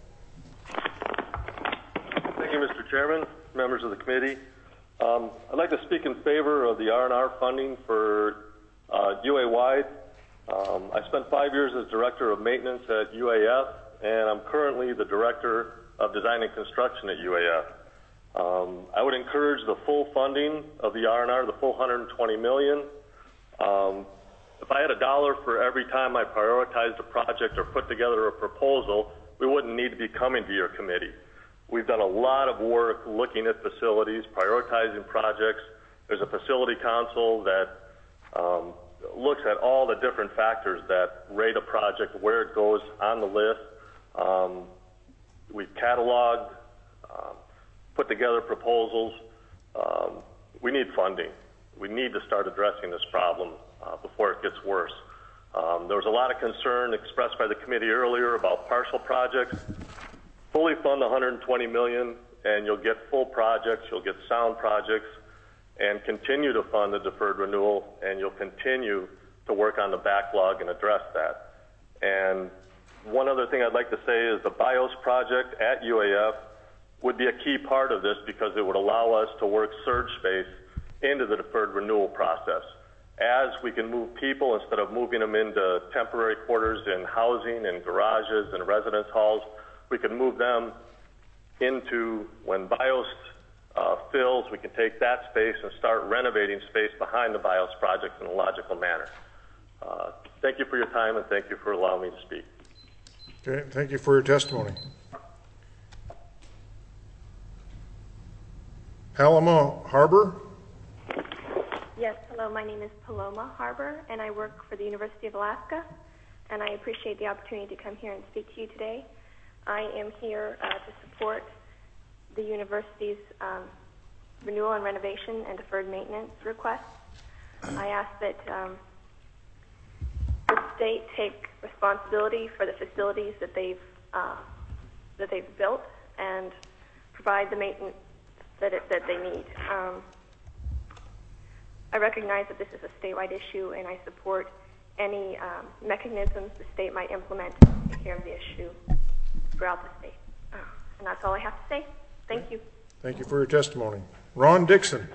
Thank you, Mister Chairman, members of the committee. Um, I'd like to speak in favor of the R and R funding for uh, U A-wide. Um, I spent five years as Director of Maintenance at U A F, and I'm currently the Director of Design and Construction at U A F. Um, I would encourage the full funding of the R and R, the full one hundred twenty million dollars. Um, if I had a dollar for every time I prioritized a project or put together a proposal, we wouldn't need to be coming to your committee. We've done a lot of work looking at facilities, prioritizing projects. There's a facility council that um, looks at all the different factors that rate a project, where it goes on the list. Um, we've cataloged, um, put together proposals. Um, we need funding. We need to start addressing this problem uh, before it gets worse. Um, there was a lot of concern expressed by the committee earlier about partial projects. Fully fund one hundred twenty million dollars and you'll get full projects, you'll get sound projects, and continue to fund the deferred renewal, and you'll continue to work on the backlog and address that. And one other thing I'd like to say is the BIOS project at U A F would be a key part of this because it would allow us to work surge space into the deferred renewal process. As we can move people instead of moving them into temporary quarters in housing and garages and residence halls, we can move them into, when BIOS uh, fills, we can take that space and start renovating space behind the BIOS project in a logical manner. Uh, thank you for your time and thank you for allowing me to speak. Okay, thank you for your testimony. Paloma Harbor. Yes, hello, my name is Paloma Harbor, and I work for the University of Alaska, and I appreciate the opportunity to come here and speak to you today. I am here uh, to support the university's um, renewal and renovation and deferred maintenance requests. I ask that um, the state take responsibility for the facilities that they've uh, that they've built and provide the maintenance that it, that they need. Um, I recognize that this is a statewide issue, and I support any um, mechanisms the state might implement to take care of the issue throughout the state. Uh, and that's all I have to say. Thank you. Thank you for your testimony. Ron Dixon.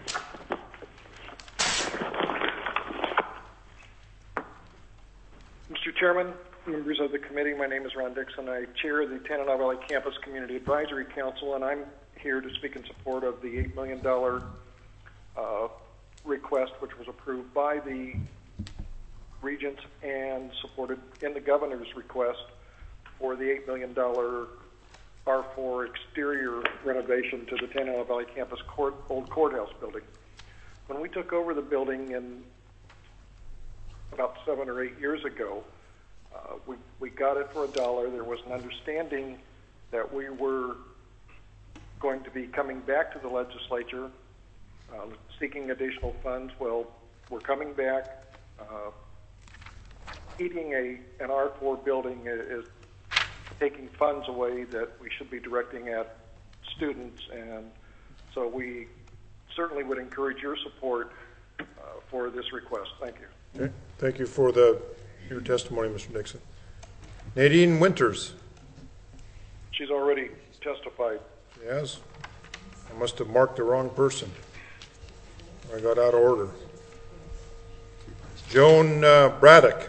Mister Chairman, members of the committee, my name is Ron Dixon. I chair the Tanana Valley Campus Community Advisory Council, and I'm here to speak in support of the eight million dollars uh, request, which was approved by the regents and supported in the governor's request for the eight million dollars R four exterior renovation to the Tanana Valley Campus court, old courthouse building. When we took over the building in about seven or eight years ago, uh, we, we got it for a dollar. There was an understanding that we were going to be coming back to the legislature uh, seeking additional funds. Well, we're coming back. Uh, heating a an R four building is taking funds away that we should be directing at students, and so we certainly would encourage your support uh, for this request. Thank you. Okay. Thank you for the your testimony, Mister Dixon. Nadine Winters. She's already testified. Yes? I must have marked the wrong person. I got out of order. Joan uh, Braddock.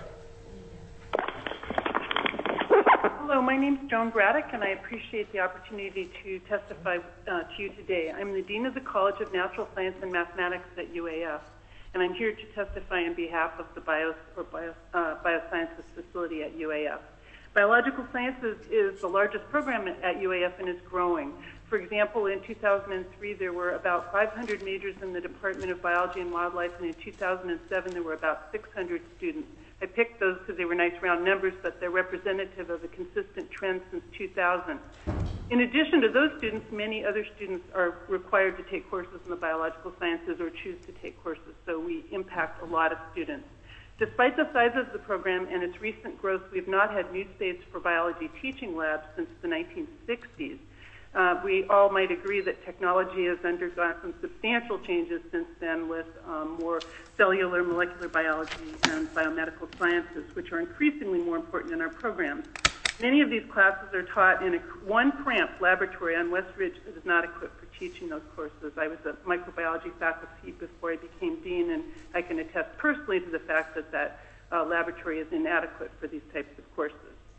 Hello, my name is Joan Braddock, and I appreciate the opportunity to testify uh, to you today. I'm the Dean of the College of Natural Science and Mathematics at U A F, and I'm here to testify on behalf of the Bio, or Bio, uh, Biosciences facility at U A F. Biological Sciences is the largest program at U A F and is growing. For example, in two thousand three, there were about five hundred majors in the Department of Biology and Wildlife, and in two thousand seven, there were about six hundred students. I picked those because they were nice round numbers, but they're representative of a consistent trend since two thousand. In addition to those students, many other students are required to take courses in the biological sciences or choose to take courses, so we impact a lot of students. Despite the size of the program and its recent growth, we've not had new space for biology teaching labs since the nineteen sixties. Uh, we all might agree that technology has undergone some substantial changes since then with um, more cellular, molecular biology, and biomedical sciences, which are increasingly more important in our programs. Many of these classes are taught in a, one cramped laboratory on West Ridge that is not equipped for teaching those courses. I was a microbiology faculty before I became dean, and I can attest personally to the fact that that uh, laboratory is inadequate for these types of courses.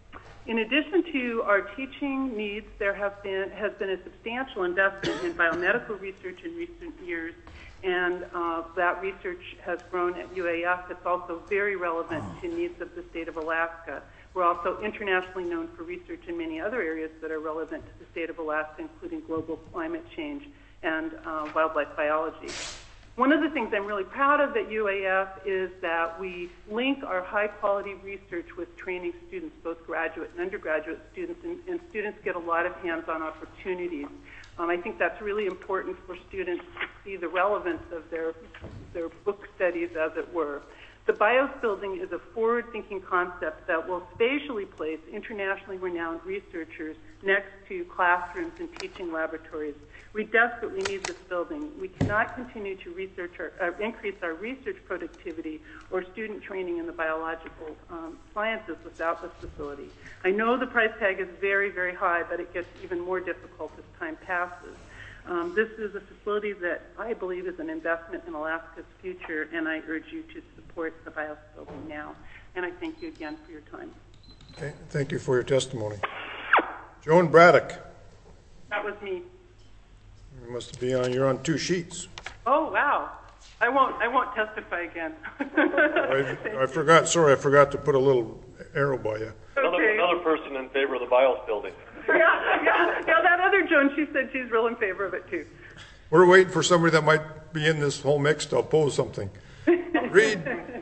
In addition to our teaching needs, there have been, has been a substantial investment in biomedical research in recent years, and uh, that research has grown at U A F. It's also very relevant to needs of the state of Alaska. We're also internationally known for research in many other areas that are relevant to the state of Alaska, including global climate change and uh, wildlife biology. One of the things I'm really proud of at U A F is that we link our high-quality research with training students, both graduate and undergraduate students, and, and students get a lot of hands-on opportunities. Um, I think that's really important for students to see the relevance of their, their book studies, as it were. The BIOS building is a forward-thinking concept that will spatially place internationally renowned researchers next to classrooms and teaching laboratories. We desperately need this building. We cannot continue to research our, uh, increase our research productivity or student training in the biological um, sciences without this facility. I know the price tag is very, very high, but it gets even more difficult as time passes. Um, this is a facility that I believe is an investment in Alaska's future, and I urge you to support the BIOS building now. And I thank you again for your time. Okay, thank you for your testimony. Joan Braddock. That was me. You must be on, you're on two sheets. Oh, wow. I won't, I won't testify again. I, I forgot, sorry, I forgot to put a little arrow by you. Another, Okay. another person in favor of the BIOS building. Yeah, yeah, yeah, that other Joan, she said she's real in favor of it too. We're waiting for somebody that might be in this whole mix to oppose something. Reed,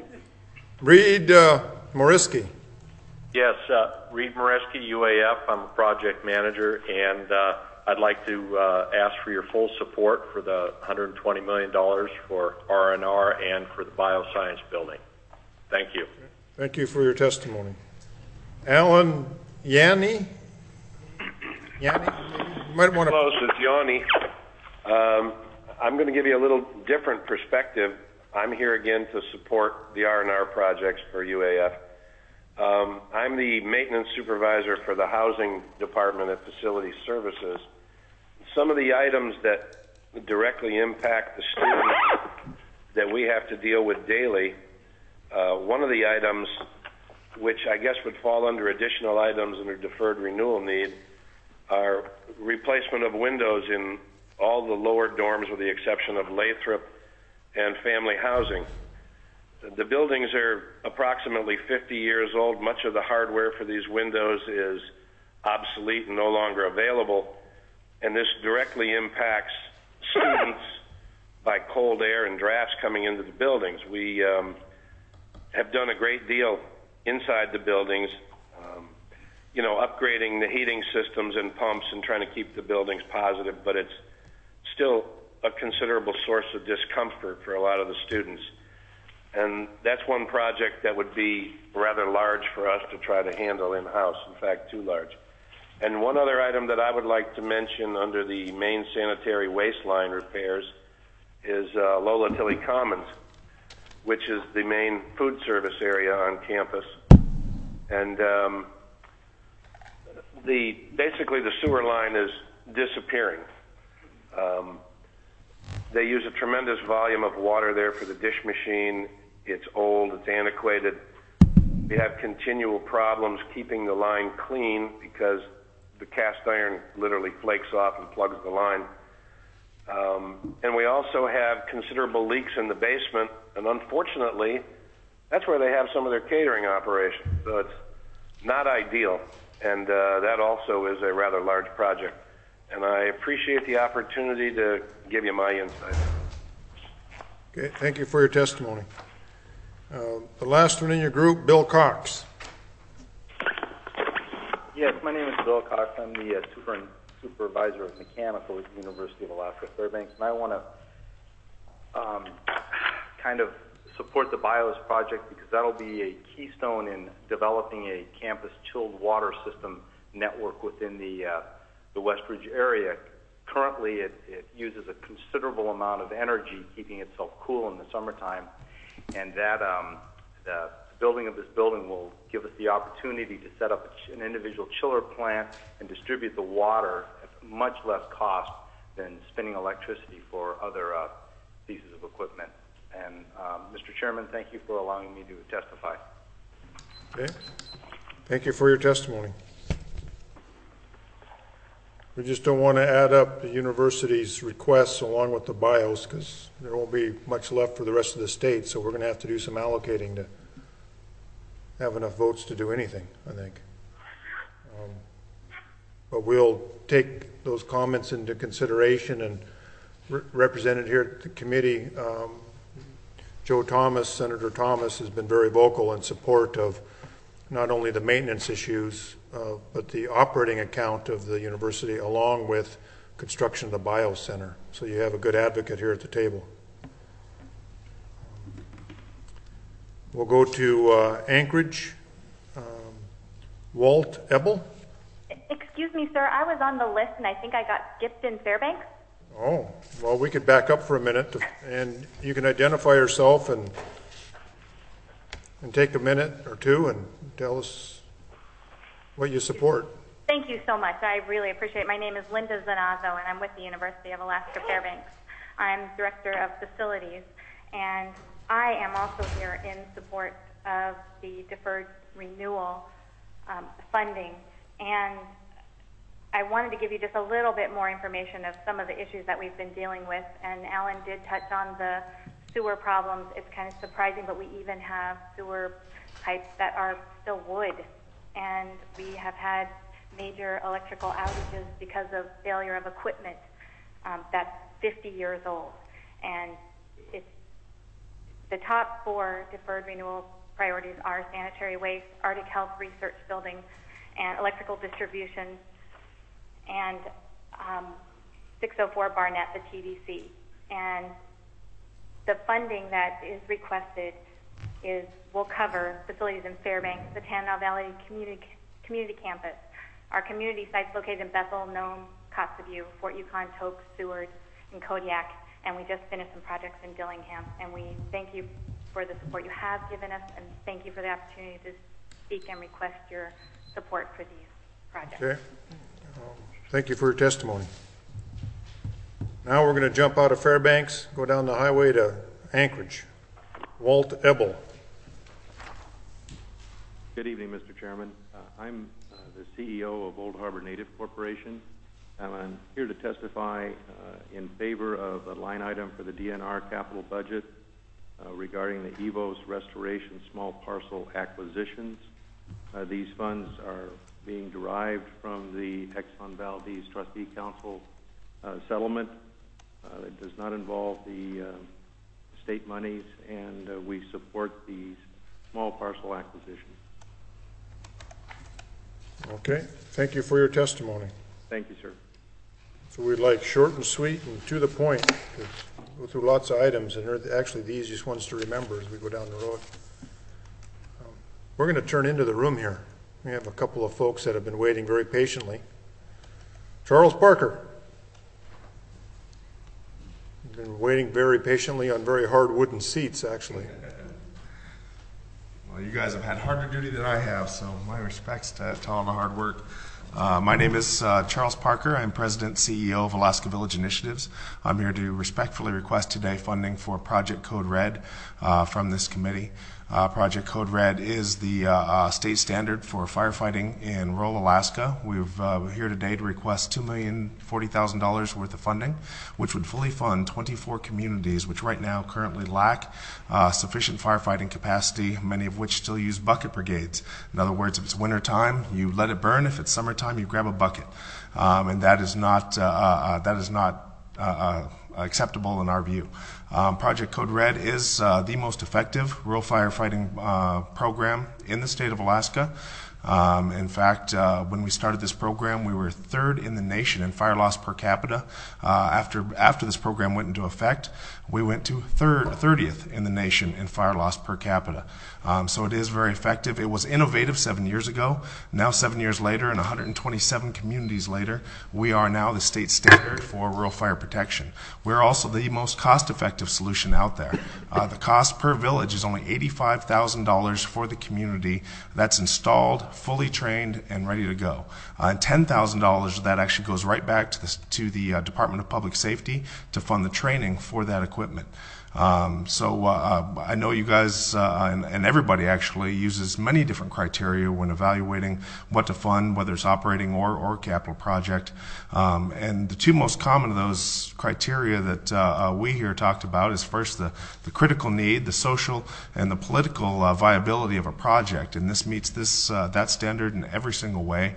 Reed uh, Moriski. Yes, uh, Reed Moreski, U A F. I'm a project manager, and uh, I'd like to uh, ask for your full support for the one hundred twenty million dollars for R and R and for the bioscience building. Thank you. Thank you for your testimony. Alan Yanni? Yanni? You might want to... Close, it's Yanni. Um, I'm going to give you a little different perspective. I'm here again to support the R and R projects for U A F. Um, I'm the maintenance supervisor for the housing department at Facility Services. Some of the items that directly impact the students that we have to deal with daily, uh, one of the items, which I guess would fall under additional items under deferred renewal need, are replacement of windows in all the lower dorms with the exception of Lathrop and family housing. The buildings are approximately fifty years old. Much of the hardware for these windows is obsolete and no longer available, and this directly impacts students by cold air and drafts coming into the buildings. We um, have done a great deal inside the buildings, um, you know, upgrading the heating systems and pumps and trying to keep the buildings positive, but it's still a considerable source of discomfort for a lot of the students. And that's one project that would be rather large for us to try to handle in-house, in fact, too large. And one other item that I would like to mention under the main sanitary waste line repairs is uh, Lola Tilly Commons, which is the main food service area on campus. And um, the basically the sewer line is disappearing. Um, they use a tremendous volume of water there for the dish machine. It's old, it's antiquated. We have continual problems keeping the line clean because the cast iron literally flakes off and plugs the line. Um, and we also have considerable leaks in the basement, and unfortunately, that's where they have some of their catering operations. So it's not ideal, and uh, that also is a rather large project. And I appreciate the opportunity to give you my insight. Okay, thank you for your testimony. Uh, the last one in your group, Bill Cox. Yes, my name is Bill Cox. I'm the uh, super, supervisor of mechanical at the University of Alaska Fairbanks, and I want to um, kind of support the BIOS project because that'll be a keystone in developing a campus chilled water system network within the uh, the Westridge area. Currently, it, it uses a considerable amount of energy keeping itself cool in the summertime, and that um, the building of this building will give us the opportunity to set up an individual chiller plant and distribute the water at much less cost than spinning electricity for other uh, pieces of equipment. And um, Mister Chairman, thank you for allowing me to testify. Okay. Thank you for your testimony. We just don't want to add up the university's requests along with the BIOS because there won't be much left for the rest of the state, so we're going to have to do some allocating to have enough votes to do anything, I think. Um, but we'll take those comments into consideration, and re represented here at the committee, um, Joe Thomas, Senator Thomas, has been very vocal in support of not only the maintenance issues, uh, but the operating account of the university along with construction of the BIOS Center. So you have a good advocate here at the table. We'll go to uh, Anchorage. Um, Walt Ebel. Excuse me, sir. I was on the list, and I think I got skipped in Fairbanks. Oh, well, we could back up for a minute, to, and you can identify yourself and and take a minute or two and tell us what you support. Thank you so much. I really appreciate it. My name is Linda Zanazzo, and I'm with the University of Alaska Fairbanks. I'm Director of Facilities, and I am also here in support of the deferred renewal um, funding. And I wanted to give you just a little bit more information of some of the issues that we've been dealing with. And Alan did touch on the sewer problems. It's kind of surprising, but we even have sewer pipes that are still wood. And we have had major electrical outages because of failure of equipment um, that's fifty years old. And it's the top four deferred renewal priorities are sanitary waste, Arctic Health Research Building, and electrical distribution, and um, six oh four Barnett, the T D C. And the funding that is requested is will cover facilities in Fairbanks, the Tanana Valley Community, Community Campus, our community sites located in Bethel, Nome, Kotzebue, Fort Yukon, Tok, Seward, and Kodiak, and we just finished some projects in Dillingham. And we thank you for the support you have given us, and thank you for the opportunity to speak and request your support for these projects. Okay. Um, thank you for your testimony. Now we're going to jump out of Fairbanks, go down the highway to Anchorage. Walt Ebel. Good evening, Mister Chairman. Uh, I'm uh, the C E O of Old Harbor Native Corporation, and I'm here to testify uh, in favor of a line item for the D N R capital budget uh, regarding the EVOS restoration small parcel acquisitions. Uh, these funds are being derived from the Exxon Valdez Trustee Council uh, settlement. Uh, it does not involve the uh, state monies, and uh, we support these small parcel acquisitions. Okay. Thank you for your testimony. Thank you, sir. So we'd like short and sweet and to the point. Go through lots of items, and they're actually the easiest ones to remember as we go down the road. Um, we're going to turn into the room here. We have a couple of folks that have been waiting very patiently. Charles Parker. You've been waiting very patiently on very hard wooden seats, actually. Well, you guys have had harder duty than I have, so my respects to, to all the hard work. Uh, my name is uh, Charles Parker. I'm President and C E O of Alaska Village Initiatives. I'm here to respectfully request today funding for Project Code Red uh, from this committee. Uh, Project Code Red is the uh, uh, state standard for firefighting in rural Alaska. We've uh, we're here today to request two million forty thousand dollars worth of funding, which would fully fund twenty-four communities which right now currently lack uh, sufficient firefighting capacity, many of which still use bucket brigades. In other words, if it's winter time, you let it burn. If it's summertime, you grab a bucket. Um, and that is not, uh, uh, that is not uh, uh, acceptable in our view. Um, Project Code Red is uh, the most effective rural firefighting uh, program in the state of Alaska. Um, in fact, uh, when we started this program, we were third in the nation in fire loss per capita. Uh, after after this program went into effect, we went to third, thirtieth in the nation in fire loss per capita. Um, so it is very effective. It was innovative seven years ago. Now, seven years later, and one hundred twenty-seven communities later, we are now the state standard for rural fire protection. We're also the most cost-effective solution out there. Uh, the cost per village is only eighty-five thousand dollars for the community that's installed, fully trained, and ready to go. Uh, and ten thousand dollars of that actually goes right back to the, to the uh, Department of Public Safety to fund the training for that equipment. Um, so uh, I know you guys uh, and, and everybody actually uses many different criteria when evaluating what to fund, whether it's operating or, or capital project. Um, and the two most common of those criteria that uh, uh, we here talked about is first the, the critical need, the social and the political uh, viability of a project. And this meets this uh, that standard in every single way.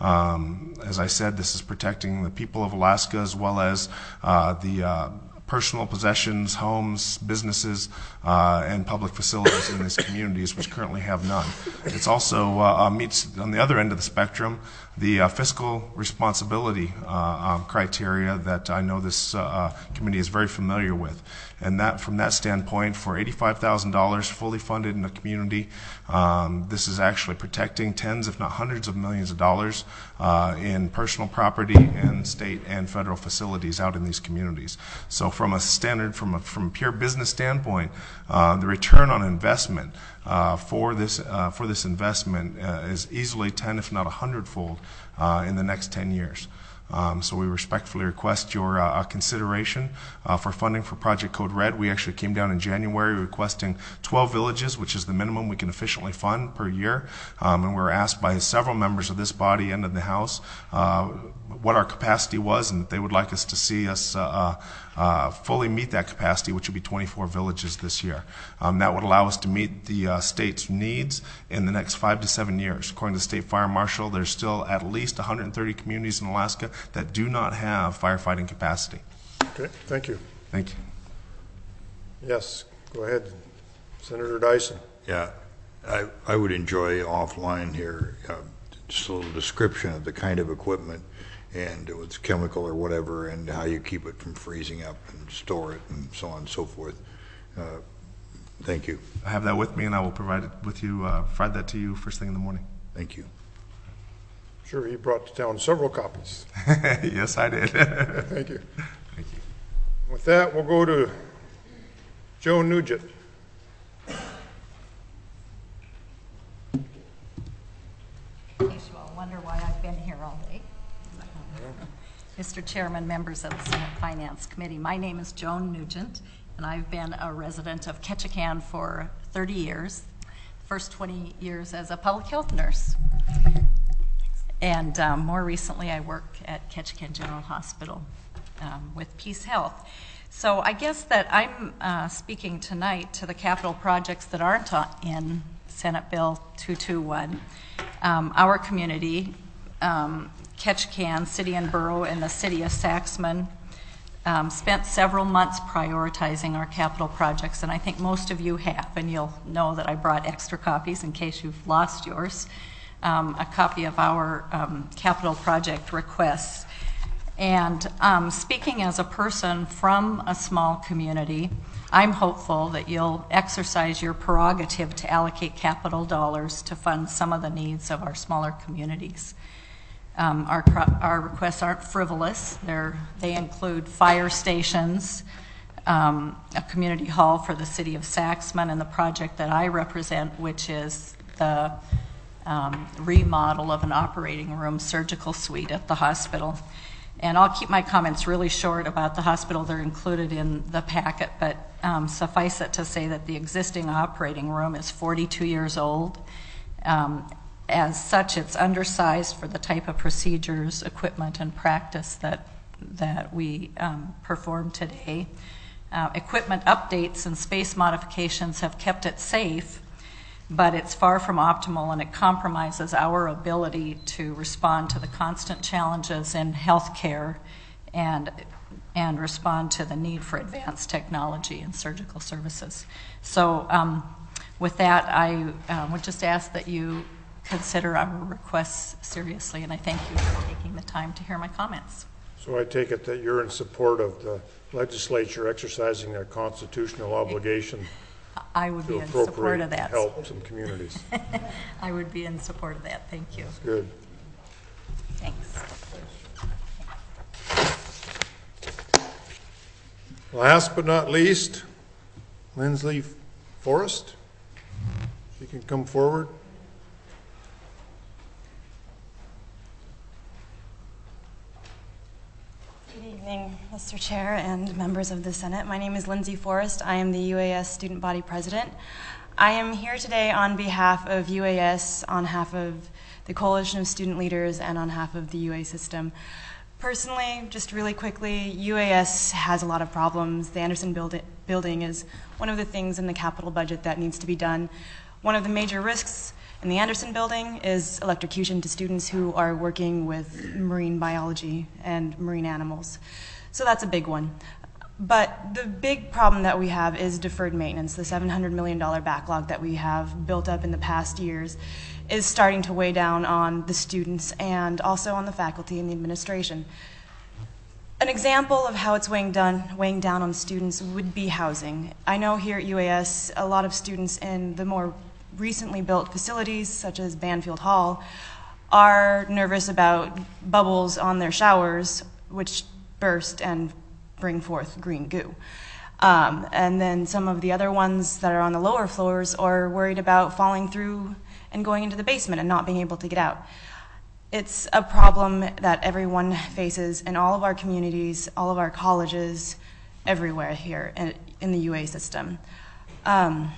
Um, as I said, this is protecting the people of Alaska as well as uh, the uh, personal possessions, homes, businesses, uh, and public facilities in these communities which currently have none. It's also uh, uh, meets on the other end of the spectrum the uh, fiscal responsibility uh, um, criteria that I know this uh, uh, committee is very familiar with. And that, from that standpoint, for eighty-five thousand dollars fully funded in a community, um, this is actually protecting tens, if not hundreds of millions of dollars uh, in personal property and state and federal facilities out in these communities. So from a standard, from a, from a pure business standpoint, uh, the return on investment uh, for this uh, for this investment uh, is easily ten, if not a hundredfold, uh, in the next ten years. Um, so we respectfully request your uh, consideration uh, for funding for Project Code Red. We actually came down in January requesting twelve villages, which is the minimum we can efficiently fund per year. Um, and we were asked by several members of this body and of the House uh, what our capacity was, and that they would like us to see us uh, uh, fully meet that capacity, which would be twenty-four villages this year. Um, that would allow us to meet the uh, state's needs in the next five to seven years. According to the State Fire Marshal, there's still at least one hundred thirty communities in Alaska that do not have firefighting capacity. Okay, thank you. Thank you. Yes, go ahead, Senator Dyson. Yeah, I, I would enjoy offline here uh, just a little description of the kind of equipment and what's chemical or whatever, and how you keep it from freezing up and store it and so on and so forth. Uh, thank you. I have that with me, and I will provide it with you, uh, provide that to you first thing in the morning. Thank you. Sure, he brought down several copies. Yes, I did. Thank you. Thank you. With that, we'll go to Joe Nugent. In case you all wonder why I've been here all day. Mister Chairman, members of the Senate Finance Committee, my name is Joan Nugent, and I've been a resident of Ketchikan for thirty years, the first twenty years as a public health nurse. And um, more recently, I work at Ketchikan General Hospital um, with Peace Health. So I guess that I'm uh, speaking tonight to the capital projects that aren't in Senate Bill two twenty-one. Um, our community, um, Ketchikan, City and Borough, and the City of Saxman um, spent several months prioritizing our capital projects, and I think most of you have, and you'll know that I brought extra copies in case you've lost yours. Um, a copy of our um, capital project requests. And um, speaking as a person from a small community, I'm hopeful that you'll exercise your prerogative to allocate capital dollars to fund some of the needs of our smaller communities. Um, our, our requests aren't frivolous. They're, they include fire stations, um, a community hall for the City of Saxman, and the project that I represent, which is the um, remodel of an operating room surgical suite at the hospital. And I'll keep my comments really short about the hospital. They're included in the packet, but um, suffice it to say that the existing operating room is forty-two years old. Um, as such, it's undersized for the type of procedures, equipment, and practice that, that we um, perform today. Uh, equipment updates and space modifications have kept it safe, but it's far from optimal, and it compromises our ability to respond to the constant challenges in healthcare and and respond to the need for advanced technology and surgical services. So um, with that, I uh, would just ask that you consider our requests seriously, and I thank you for taking the time to hear my comments. So I take it that you're in support of the legislature exercising their constitutional obligation I would to be in support appropriate of that. help some communities. I would be in support of that. Thank you. That's good. Thanks. Last but not least, Lindsley Forrest. You can come forward. Good evening, Mister Chair and members of the Senate. My name is Lindsay Forrest. I am the U A S Student Body President. I am here today on behalf of U A S, on behalf of the Coalition of Student Leaders, and on behalf of the U A system. Personally, just really quickly, U A S has a lot of problems. The Anderson build building is one of the things in the capital budget that needs to be done. One of the major risks in the Anderson building is electrocution to students who are working with marine biology and marine animals. So that's a big one. But the big problem that we have is deferred maintenance. The seven hundred million dollars backlog that we have built up in the past years is starting to weigh down on the students and also on the faculty and the administration. An example of how it's weighing down, weighing down on students would be housing. I know here at U A S, a lot of students in the more recently built facilities, such as Banfield Hall, are nervous about bubbles on their showers, which burst and bring forth green goo. Um, and then some of the other ones that are on the lower floors are worried about falling through and going into the basement and not being able to get out. It's a problem that everyone faces in all of our communities, all of our colleges, everywhere here in, in the U A system. Um,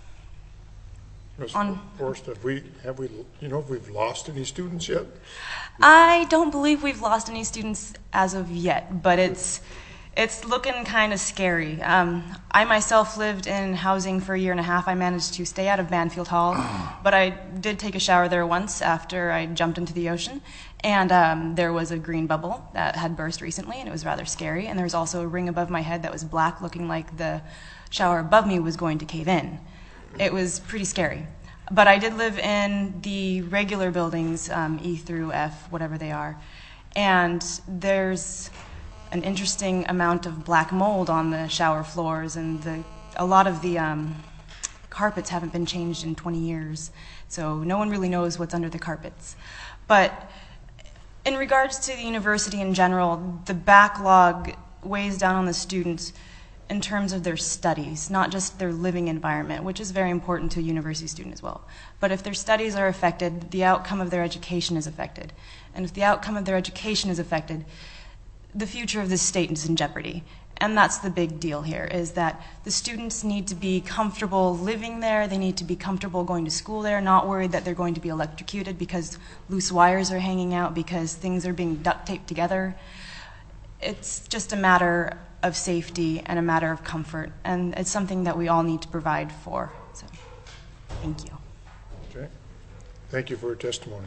On, Forrest, have we, have we, you know, if we've lost any students yet? I don't believe we've lost any students as of yet, but it's it's looking kind of scary. Um, I myself lived in housing for a year and a half. I managed to stay out of Banfield Hall, but I did take a shower there once after I jumped into the ocean, and um, there was a green bubble that had burst recently, and it was rather scary. And there was also a ring above my head that was black, looking like the shower above me was going to cave in. It was pretty scary. But I did live in the regular buildings, um, E through F, whatever they are, and there's an interesting amount of black mold on the shower floors, and the, a lot of the um, carpets haven't been changed in twenty years, so no one really knows what's under the carpets. But in regards to the university in general, the backlog weighs down on the students in terms of their studies, not just their living environment, which is very important to a university student as well. But if their studies are affected, the outcome of their education is affected. And if the outcome of their education is affected, the future of this state is in jeopardy. And that's the big deal here, is that the students need to be comfortable living there, they need to be comfortable going to school there, not worried that they're going to be electrocuted because loose wires are hanging out, because things are being duct taped together. It's just a matter of safety and a matter of comfort, and it's something that we all need to provide for. So, thank you. Okay. Thank you for your testimony.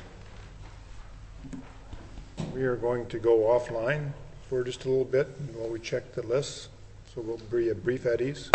We are going to go offline for just a little bit while we check the lists, so we'll be a brief at ease.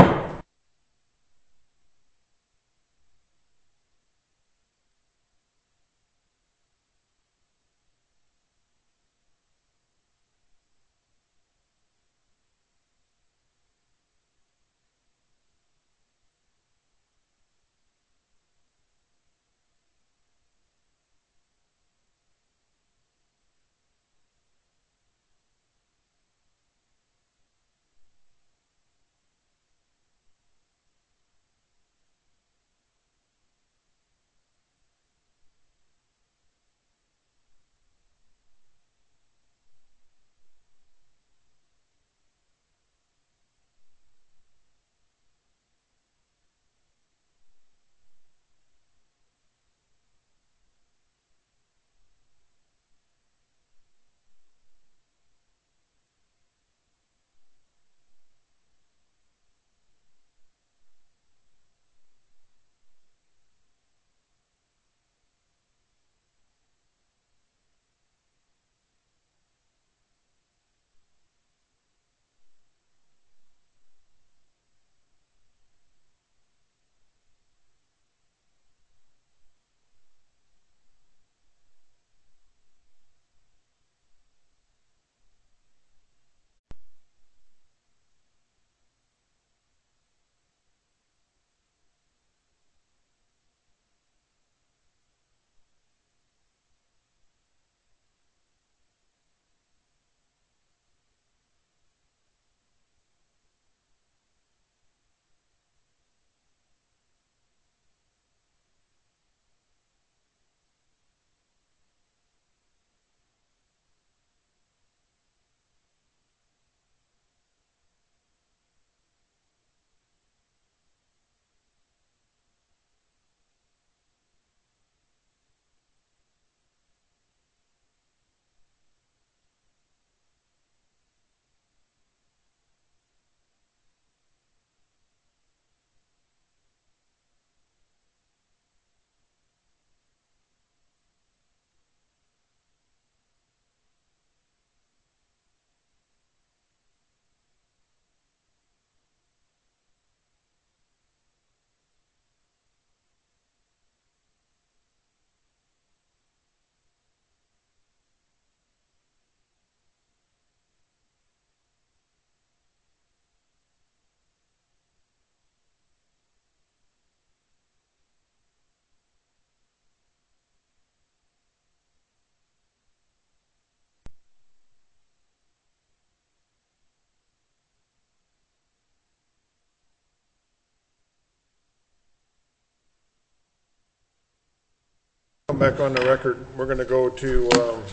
back on the record. We're going to go to um,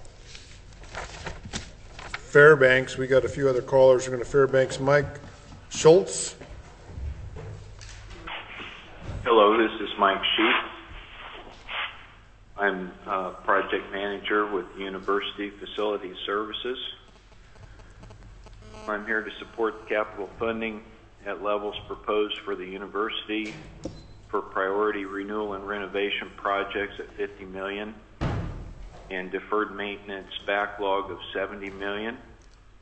Fairbanks. We got a few other callers. We're going to Fairbanks. Mike Schultz. Hello, this is Mike Sheep. I'm uh, project manager with University Facility Services. I'm here to support the capital funding at levels proposed for the university for priority renewal and renovation projects at fifty million dollars and deferred maintenance backlog of seventy million dollars.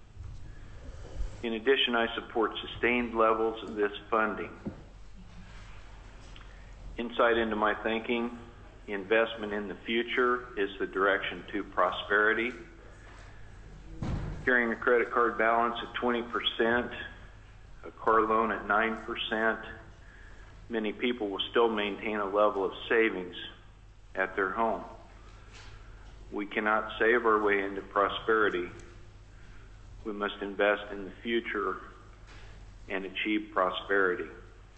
In addition, I support sustained levels of this funding. Insight into my thinking: investment in the future is the direction to prosperity. Carrying a credit card balance at twenty percent, a car loan at nine percent, many people will still maintain a level of savings at their home. We cannot save our way into prosperity. We must invest in the future and achieve prosperity.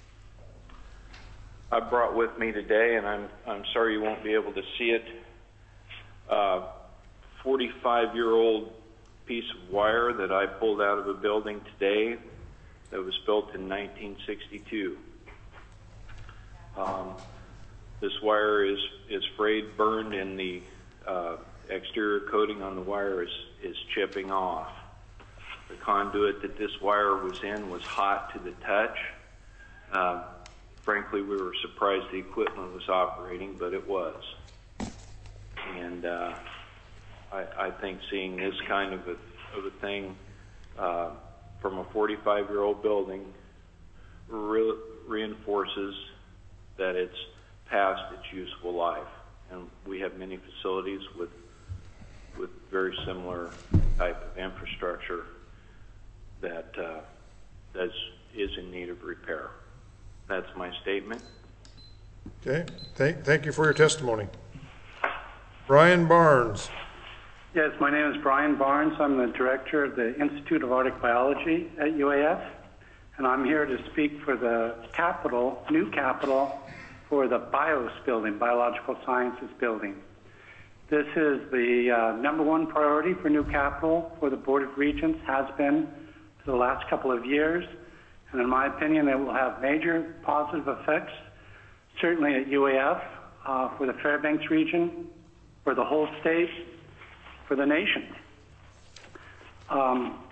I brought with me today, and I'm, I'm sorry you won't be able to see it, a forty-five-year-old piece of wire that I pulled out of a building today that was built in nineteen sixty-two. Um, this wire is, is frayed, burned, and the uh, exterior coating on the wire is, is chipping off. The conduit that this wire was in was hot to the touch. Uh, frankly, we were surprised the equipment was operating, but it was. And uh, I, I think seeing this kind of a, of a thing uh, from a forty-five-year-old building re reinforces that it's past its useful life. And we have many facilities with with very similar type of infrastructure that uh, that's, is in need of repair. That's my statement. Okay. Thank, thank you for your testimony. Brian Barnes. Yes, my name is Brian Barnes. I'm the director of the Institute of Arctic Biology at U A F, and I'm here to speak for the capital, new capital, for the BIOS building, Biological Sciences building. This is the uh, number one priority for new capital for the Board of Regents, has been for the last couple of years, and in my opinion, it will have major positive effects, certainly at U A F, uh, for the Fairbanks region, for the whole state, for the nation. Um,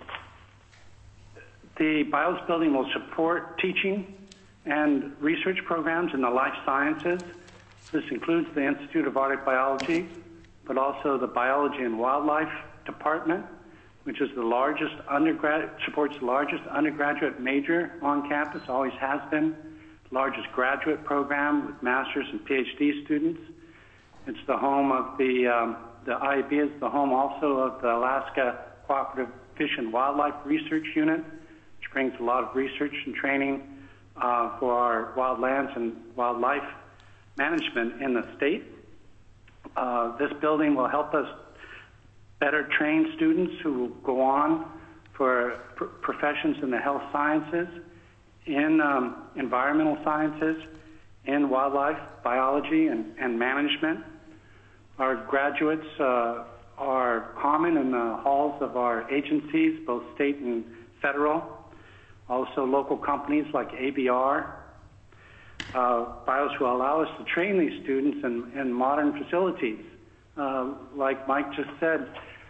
the BIOS building will support teaching and research programs in the life sciences. This includes the Institute of Arctic Biology, but also the Biology and Wildlife Department, which is the largest undergrad, supports the largest undergraduate major on campus, always has been, largest graduate program with master's and PhD students. It's the home of the, um, the I A B is the home also of the Alaska Cooperative Fish and Wildlife Research Unit, which brings a lot of research and training uh, for our wildlands and wildlife management in the state. Uh, this building will help us better train students who will go on for pr professions in the health sciences, in um, environmental sciences, in wildlife biology and, and management. Our graduates uh, are common in the halls of our agencies, both state and federal, also local companies like A B R. Uh, BIOS will allow us to train these students in, in modern facilities. Uh, like Mike just said,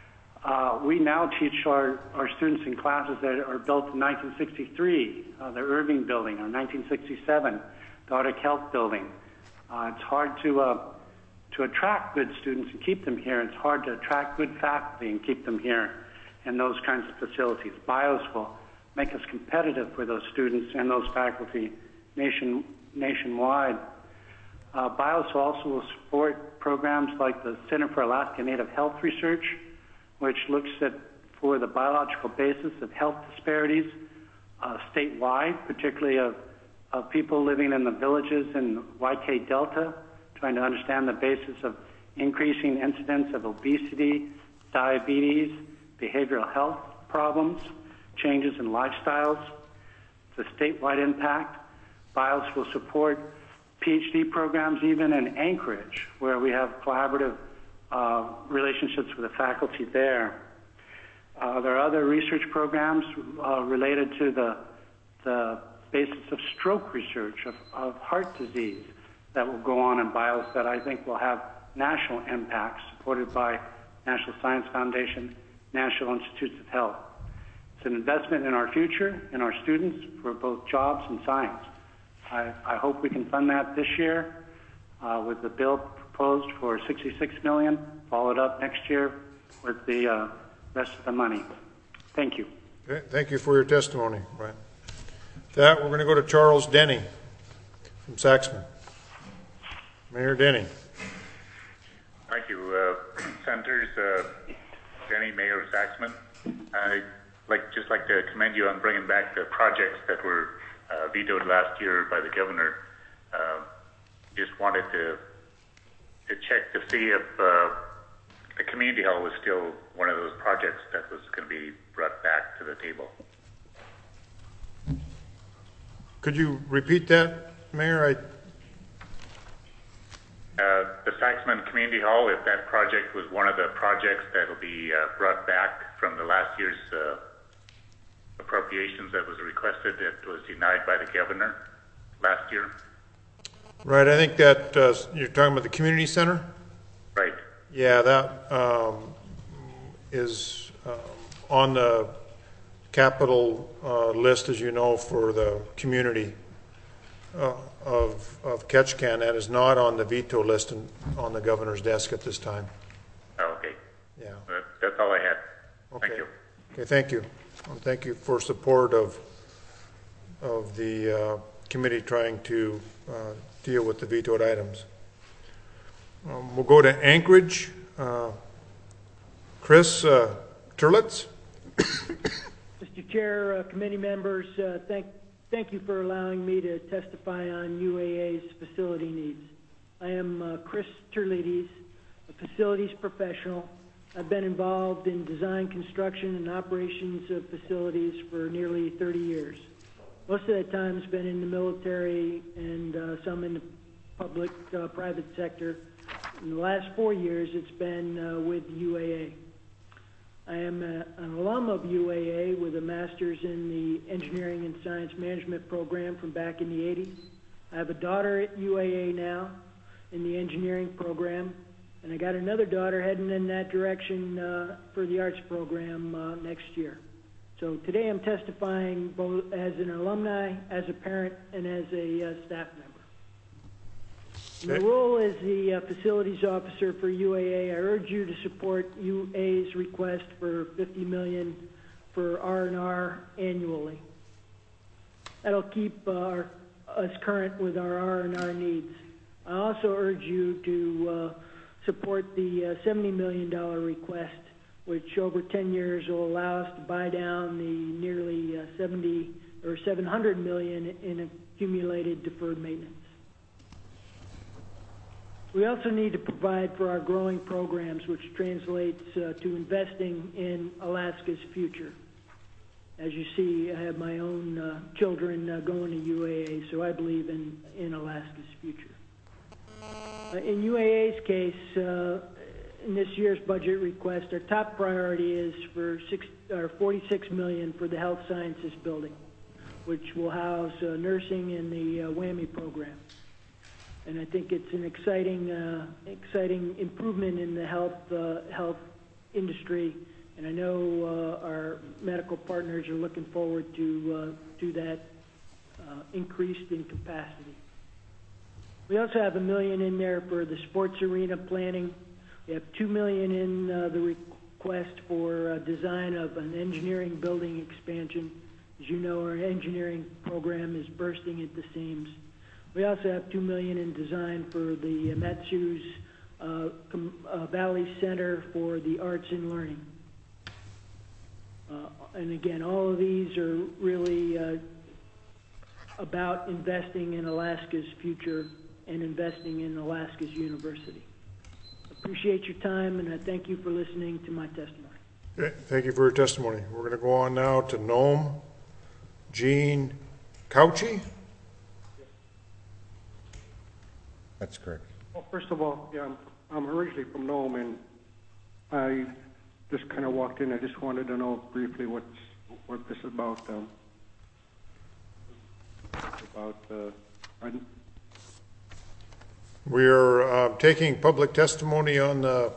uh, we now teach our, our students in classes that are built in nineteen sixty-three, uh, the Irving building, or nineteen sixty-seven, the Arctic Health building. Uh, it's hard to, uh, to attract good students and keep them here. It's hard to attract good faculty and keep them here in those kinds of facilities. BIOS will make us competitive for those students and those faculty nation, nationwide. Uh, BIOS also will support programs like the Center for Alaska Native Health Research, which looks at for the biological basis of health disparities uh, statewide, particularly of, of people living in the villages in Y K Delta, trying to understand the basis of increasing incidence of obesity, diabetes, behavioral health problems, changes in lifestyles. It's a statewide impact. BIOS will support PhD programs even in Anchorage, where we have collaborative uh, relationships with the faculty there. Uh, there are other research programs uh, related to the, the basis of stroke research, of, of heart disease, that will go on in BIOS that I think will have national impact, supported by National Science Foundation, National Institutes of Health. It's an investment in our future, in our students, for both jobs and science. I, I hope we can fund that this year uh, with the bill proposed for sixty-six million dollars, followed up next year with the uh, rest of the money. Thank you. Okay, thank you for your testimony, Brian. With that, we're going to go to Charles Denny from Saxman. Mayor Denny. Thank you, uh, Senators. Uh, Denny, Mayor Saxman. I'd like just like to commend you on bringing back the projects that were uh, vetoed last year by the governor. Uh, just wanted to to check to see if uh, the community hall was still one of those projects that was going to be brought back to the table. Could you repeat that, Mayor? I Uh, the Saxman Community Hall, if that project was one of the projects that will be uh, brought back from the last year's uh, appropriations that was requested, that was denied by the governor last year. Right, I think that uh, you're talking about the community center? Right. Yeah, that um, is uh, on the capital uh, list, as you know, for the community uh, of, of Ketchikan. That is not on the veto list and on the governor's desk at this time. Oh, okay. Yeah. That, that's all I had. Okay. Thank you. Okay, thank you. And thank you for support of of the uh, committee trying to uh, deal with the vetoed items. Um, we'll go to Anchorage. Uh, Chris uh, Turlitz. Mister Chair, uh, committee members, uh, thank thank you for allowing me to testify on U A A's facility needs. I am uh, Chris Turlitz, a facilities professional. I've been involved in design, construction, and operations of facilities for nearly thirty years. Most of that time has been in the military and uh, some in the public, uh, private sector. In the last four years, it's been uh, with U A A. I am a, an alum of U A A with a master's in the Engineering and Science Management program from back in the eighties. I have a daughter at U A A now in the engineering program, and I got another daughter heading in that direction uh, for the arts program uh, next year. So today I'm testifying both as an alumni, as a parent, and as a uh, staff member. My role as the uh, facilities officer for U A A, I urge you to support U A A's request for fifty million dollars for R and R annually. That'll keep uh, our, us current with our R and R needs. I also urge you to uh, support the uh, seventy million dollars request, which over ten years will allow us to buy down the nearly uh, seventy or seven hundred million dollars in accumulated deferred maintenance. We also need to provide for our growing programs, which translates uh, to investing in Alaska's future. As you see, I have my own uh, children uh, going to U A A, so I believe in, in Alaska's future. Uh, in U A A's case, uh, in this year's budget request, our top priority is for six, or forty-six million dollars for the Health Sciences Building, which will house uh, nursing and the uh, WWAMI program. And I think it's an exciting, uh, exciting improvement in the health uh, health industry. And I know uh, our medical partners are looking forward to uh, to that uh, increased in capacity. We also have a million in there for the sports arena planning. We have two million in uh, the request for uh, design of an engineering building expansion. As you know, our engineering program is bursting at the seams. We also have two million in design for the uh, Matsu's uh, com, uh, Valley Center for the Arts and Learning. Uh, and again, all of these are really uh, about investing in Alaska's future and investing in Alaska's university. Appreciate your time, and I thank you for listening to my testimony. Okay, thank you for your testimony. We're going to go on now to Nome Jean Couchy. That's correct. Well, first of all, yeah, I'm, I'm originally from Nome, and I just kind of walked in. I just wanted to know briefly what's what this is about. Um, about uh, I, We are uh, taking public testimony on the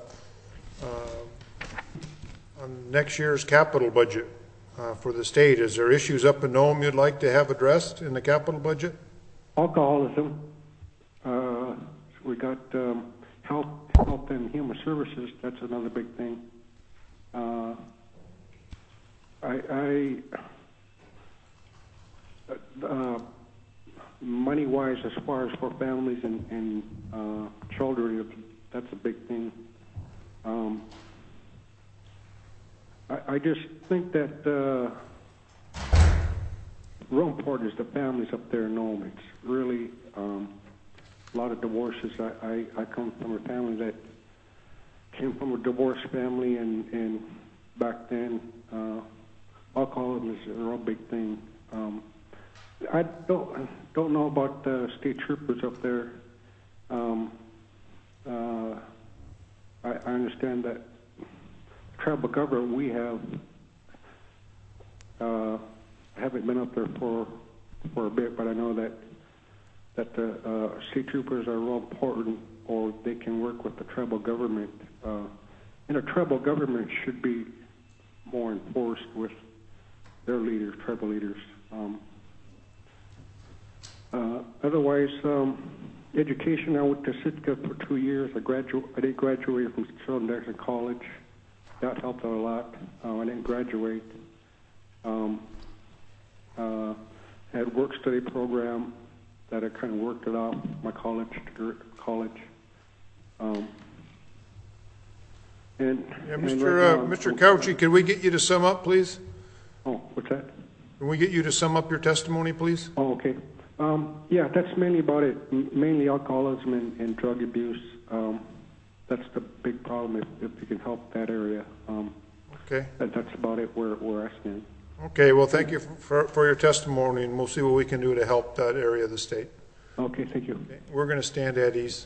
uh, on next year's capital budget uh, for the state. Is there issues up in Nome you'd like to have addressed in the capital budget? alcoholism. Uh, we got um, health, health and human services. That's another big thing. Uh, I, I uh, money-wise, as far as for families and, and uh, children, that's a big thing. Um, I, I just think that uh, real important is the families up there in Nome. It's really um, a lot of divorces. I, I, I come from a family that came from a divorced family, and, and back then, uh, alcoholism is a real big thing. Um, I don't don't know about the state troopers up there. Um, uh, I, I understand that tribal government we have uh, haven't been up there for for a bit, but I know that that the uh, state troopers are real important, or they can work with the tribal government. Uh, and a tribal government should be more enforced with their leaders, tribal leaders. Um, Uh, otherwise, um, education, I went to Sitka for two years. I, gradu- I did graduate from Southern Jackson College. That helped out a lot. Uh, I didn't graduate. Um, uh, had a work study program that I kind of worked it out, my college, college. Um, and, Yeah, and Mister right uh, now, Mister Cauchi, can we get you to sum up, please? Oh, what's that? Can we get you to sum up your testimony, please? Oh, okay. Um, yeah, that's mainly about it. M- mainly alcoholism and, and drug abuse. Um, that's the big problem. If, if you can help that area, um, okay, that, that's about it. Where where I stand. Okay. Well, thank you for for your testimony, and we'll see what we can do to help that area of the state. Okay. Thank you. Okay. We're going to stand at ease.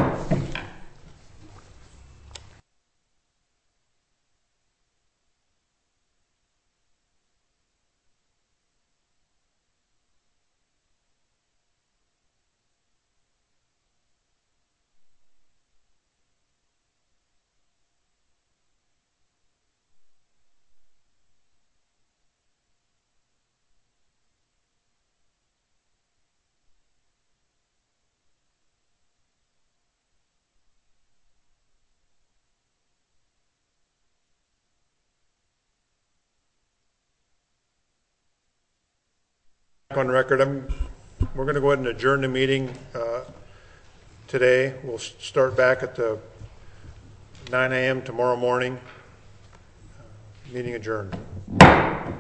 On record, I'm, we're going to go ahead and adjourn the meeting uh, today. We'll start back at the nine a.m. tomorrow morning. Uh, meeting adjourned.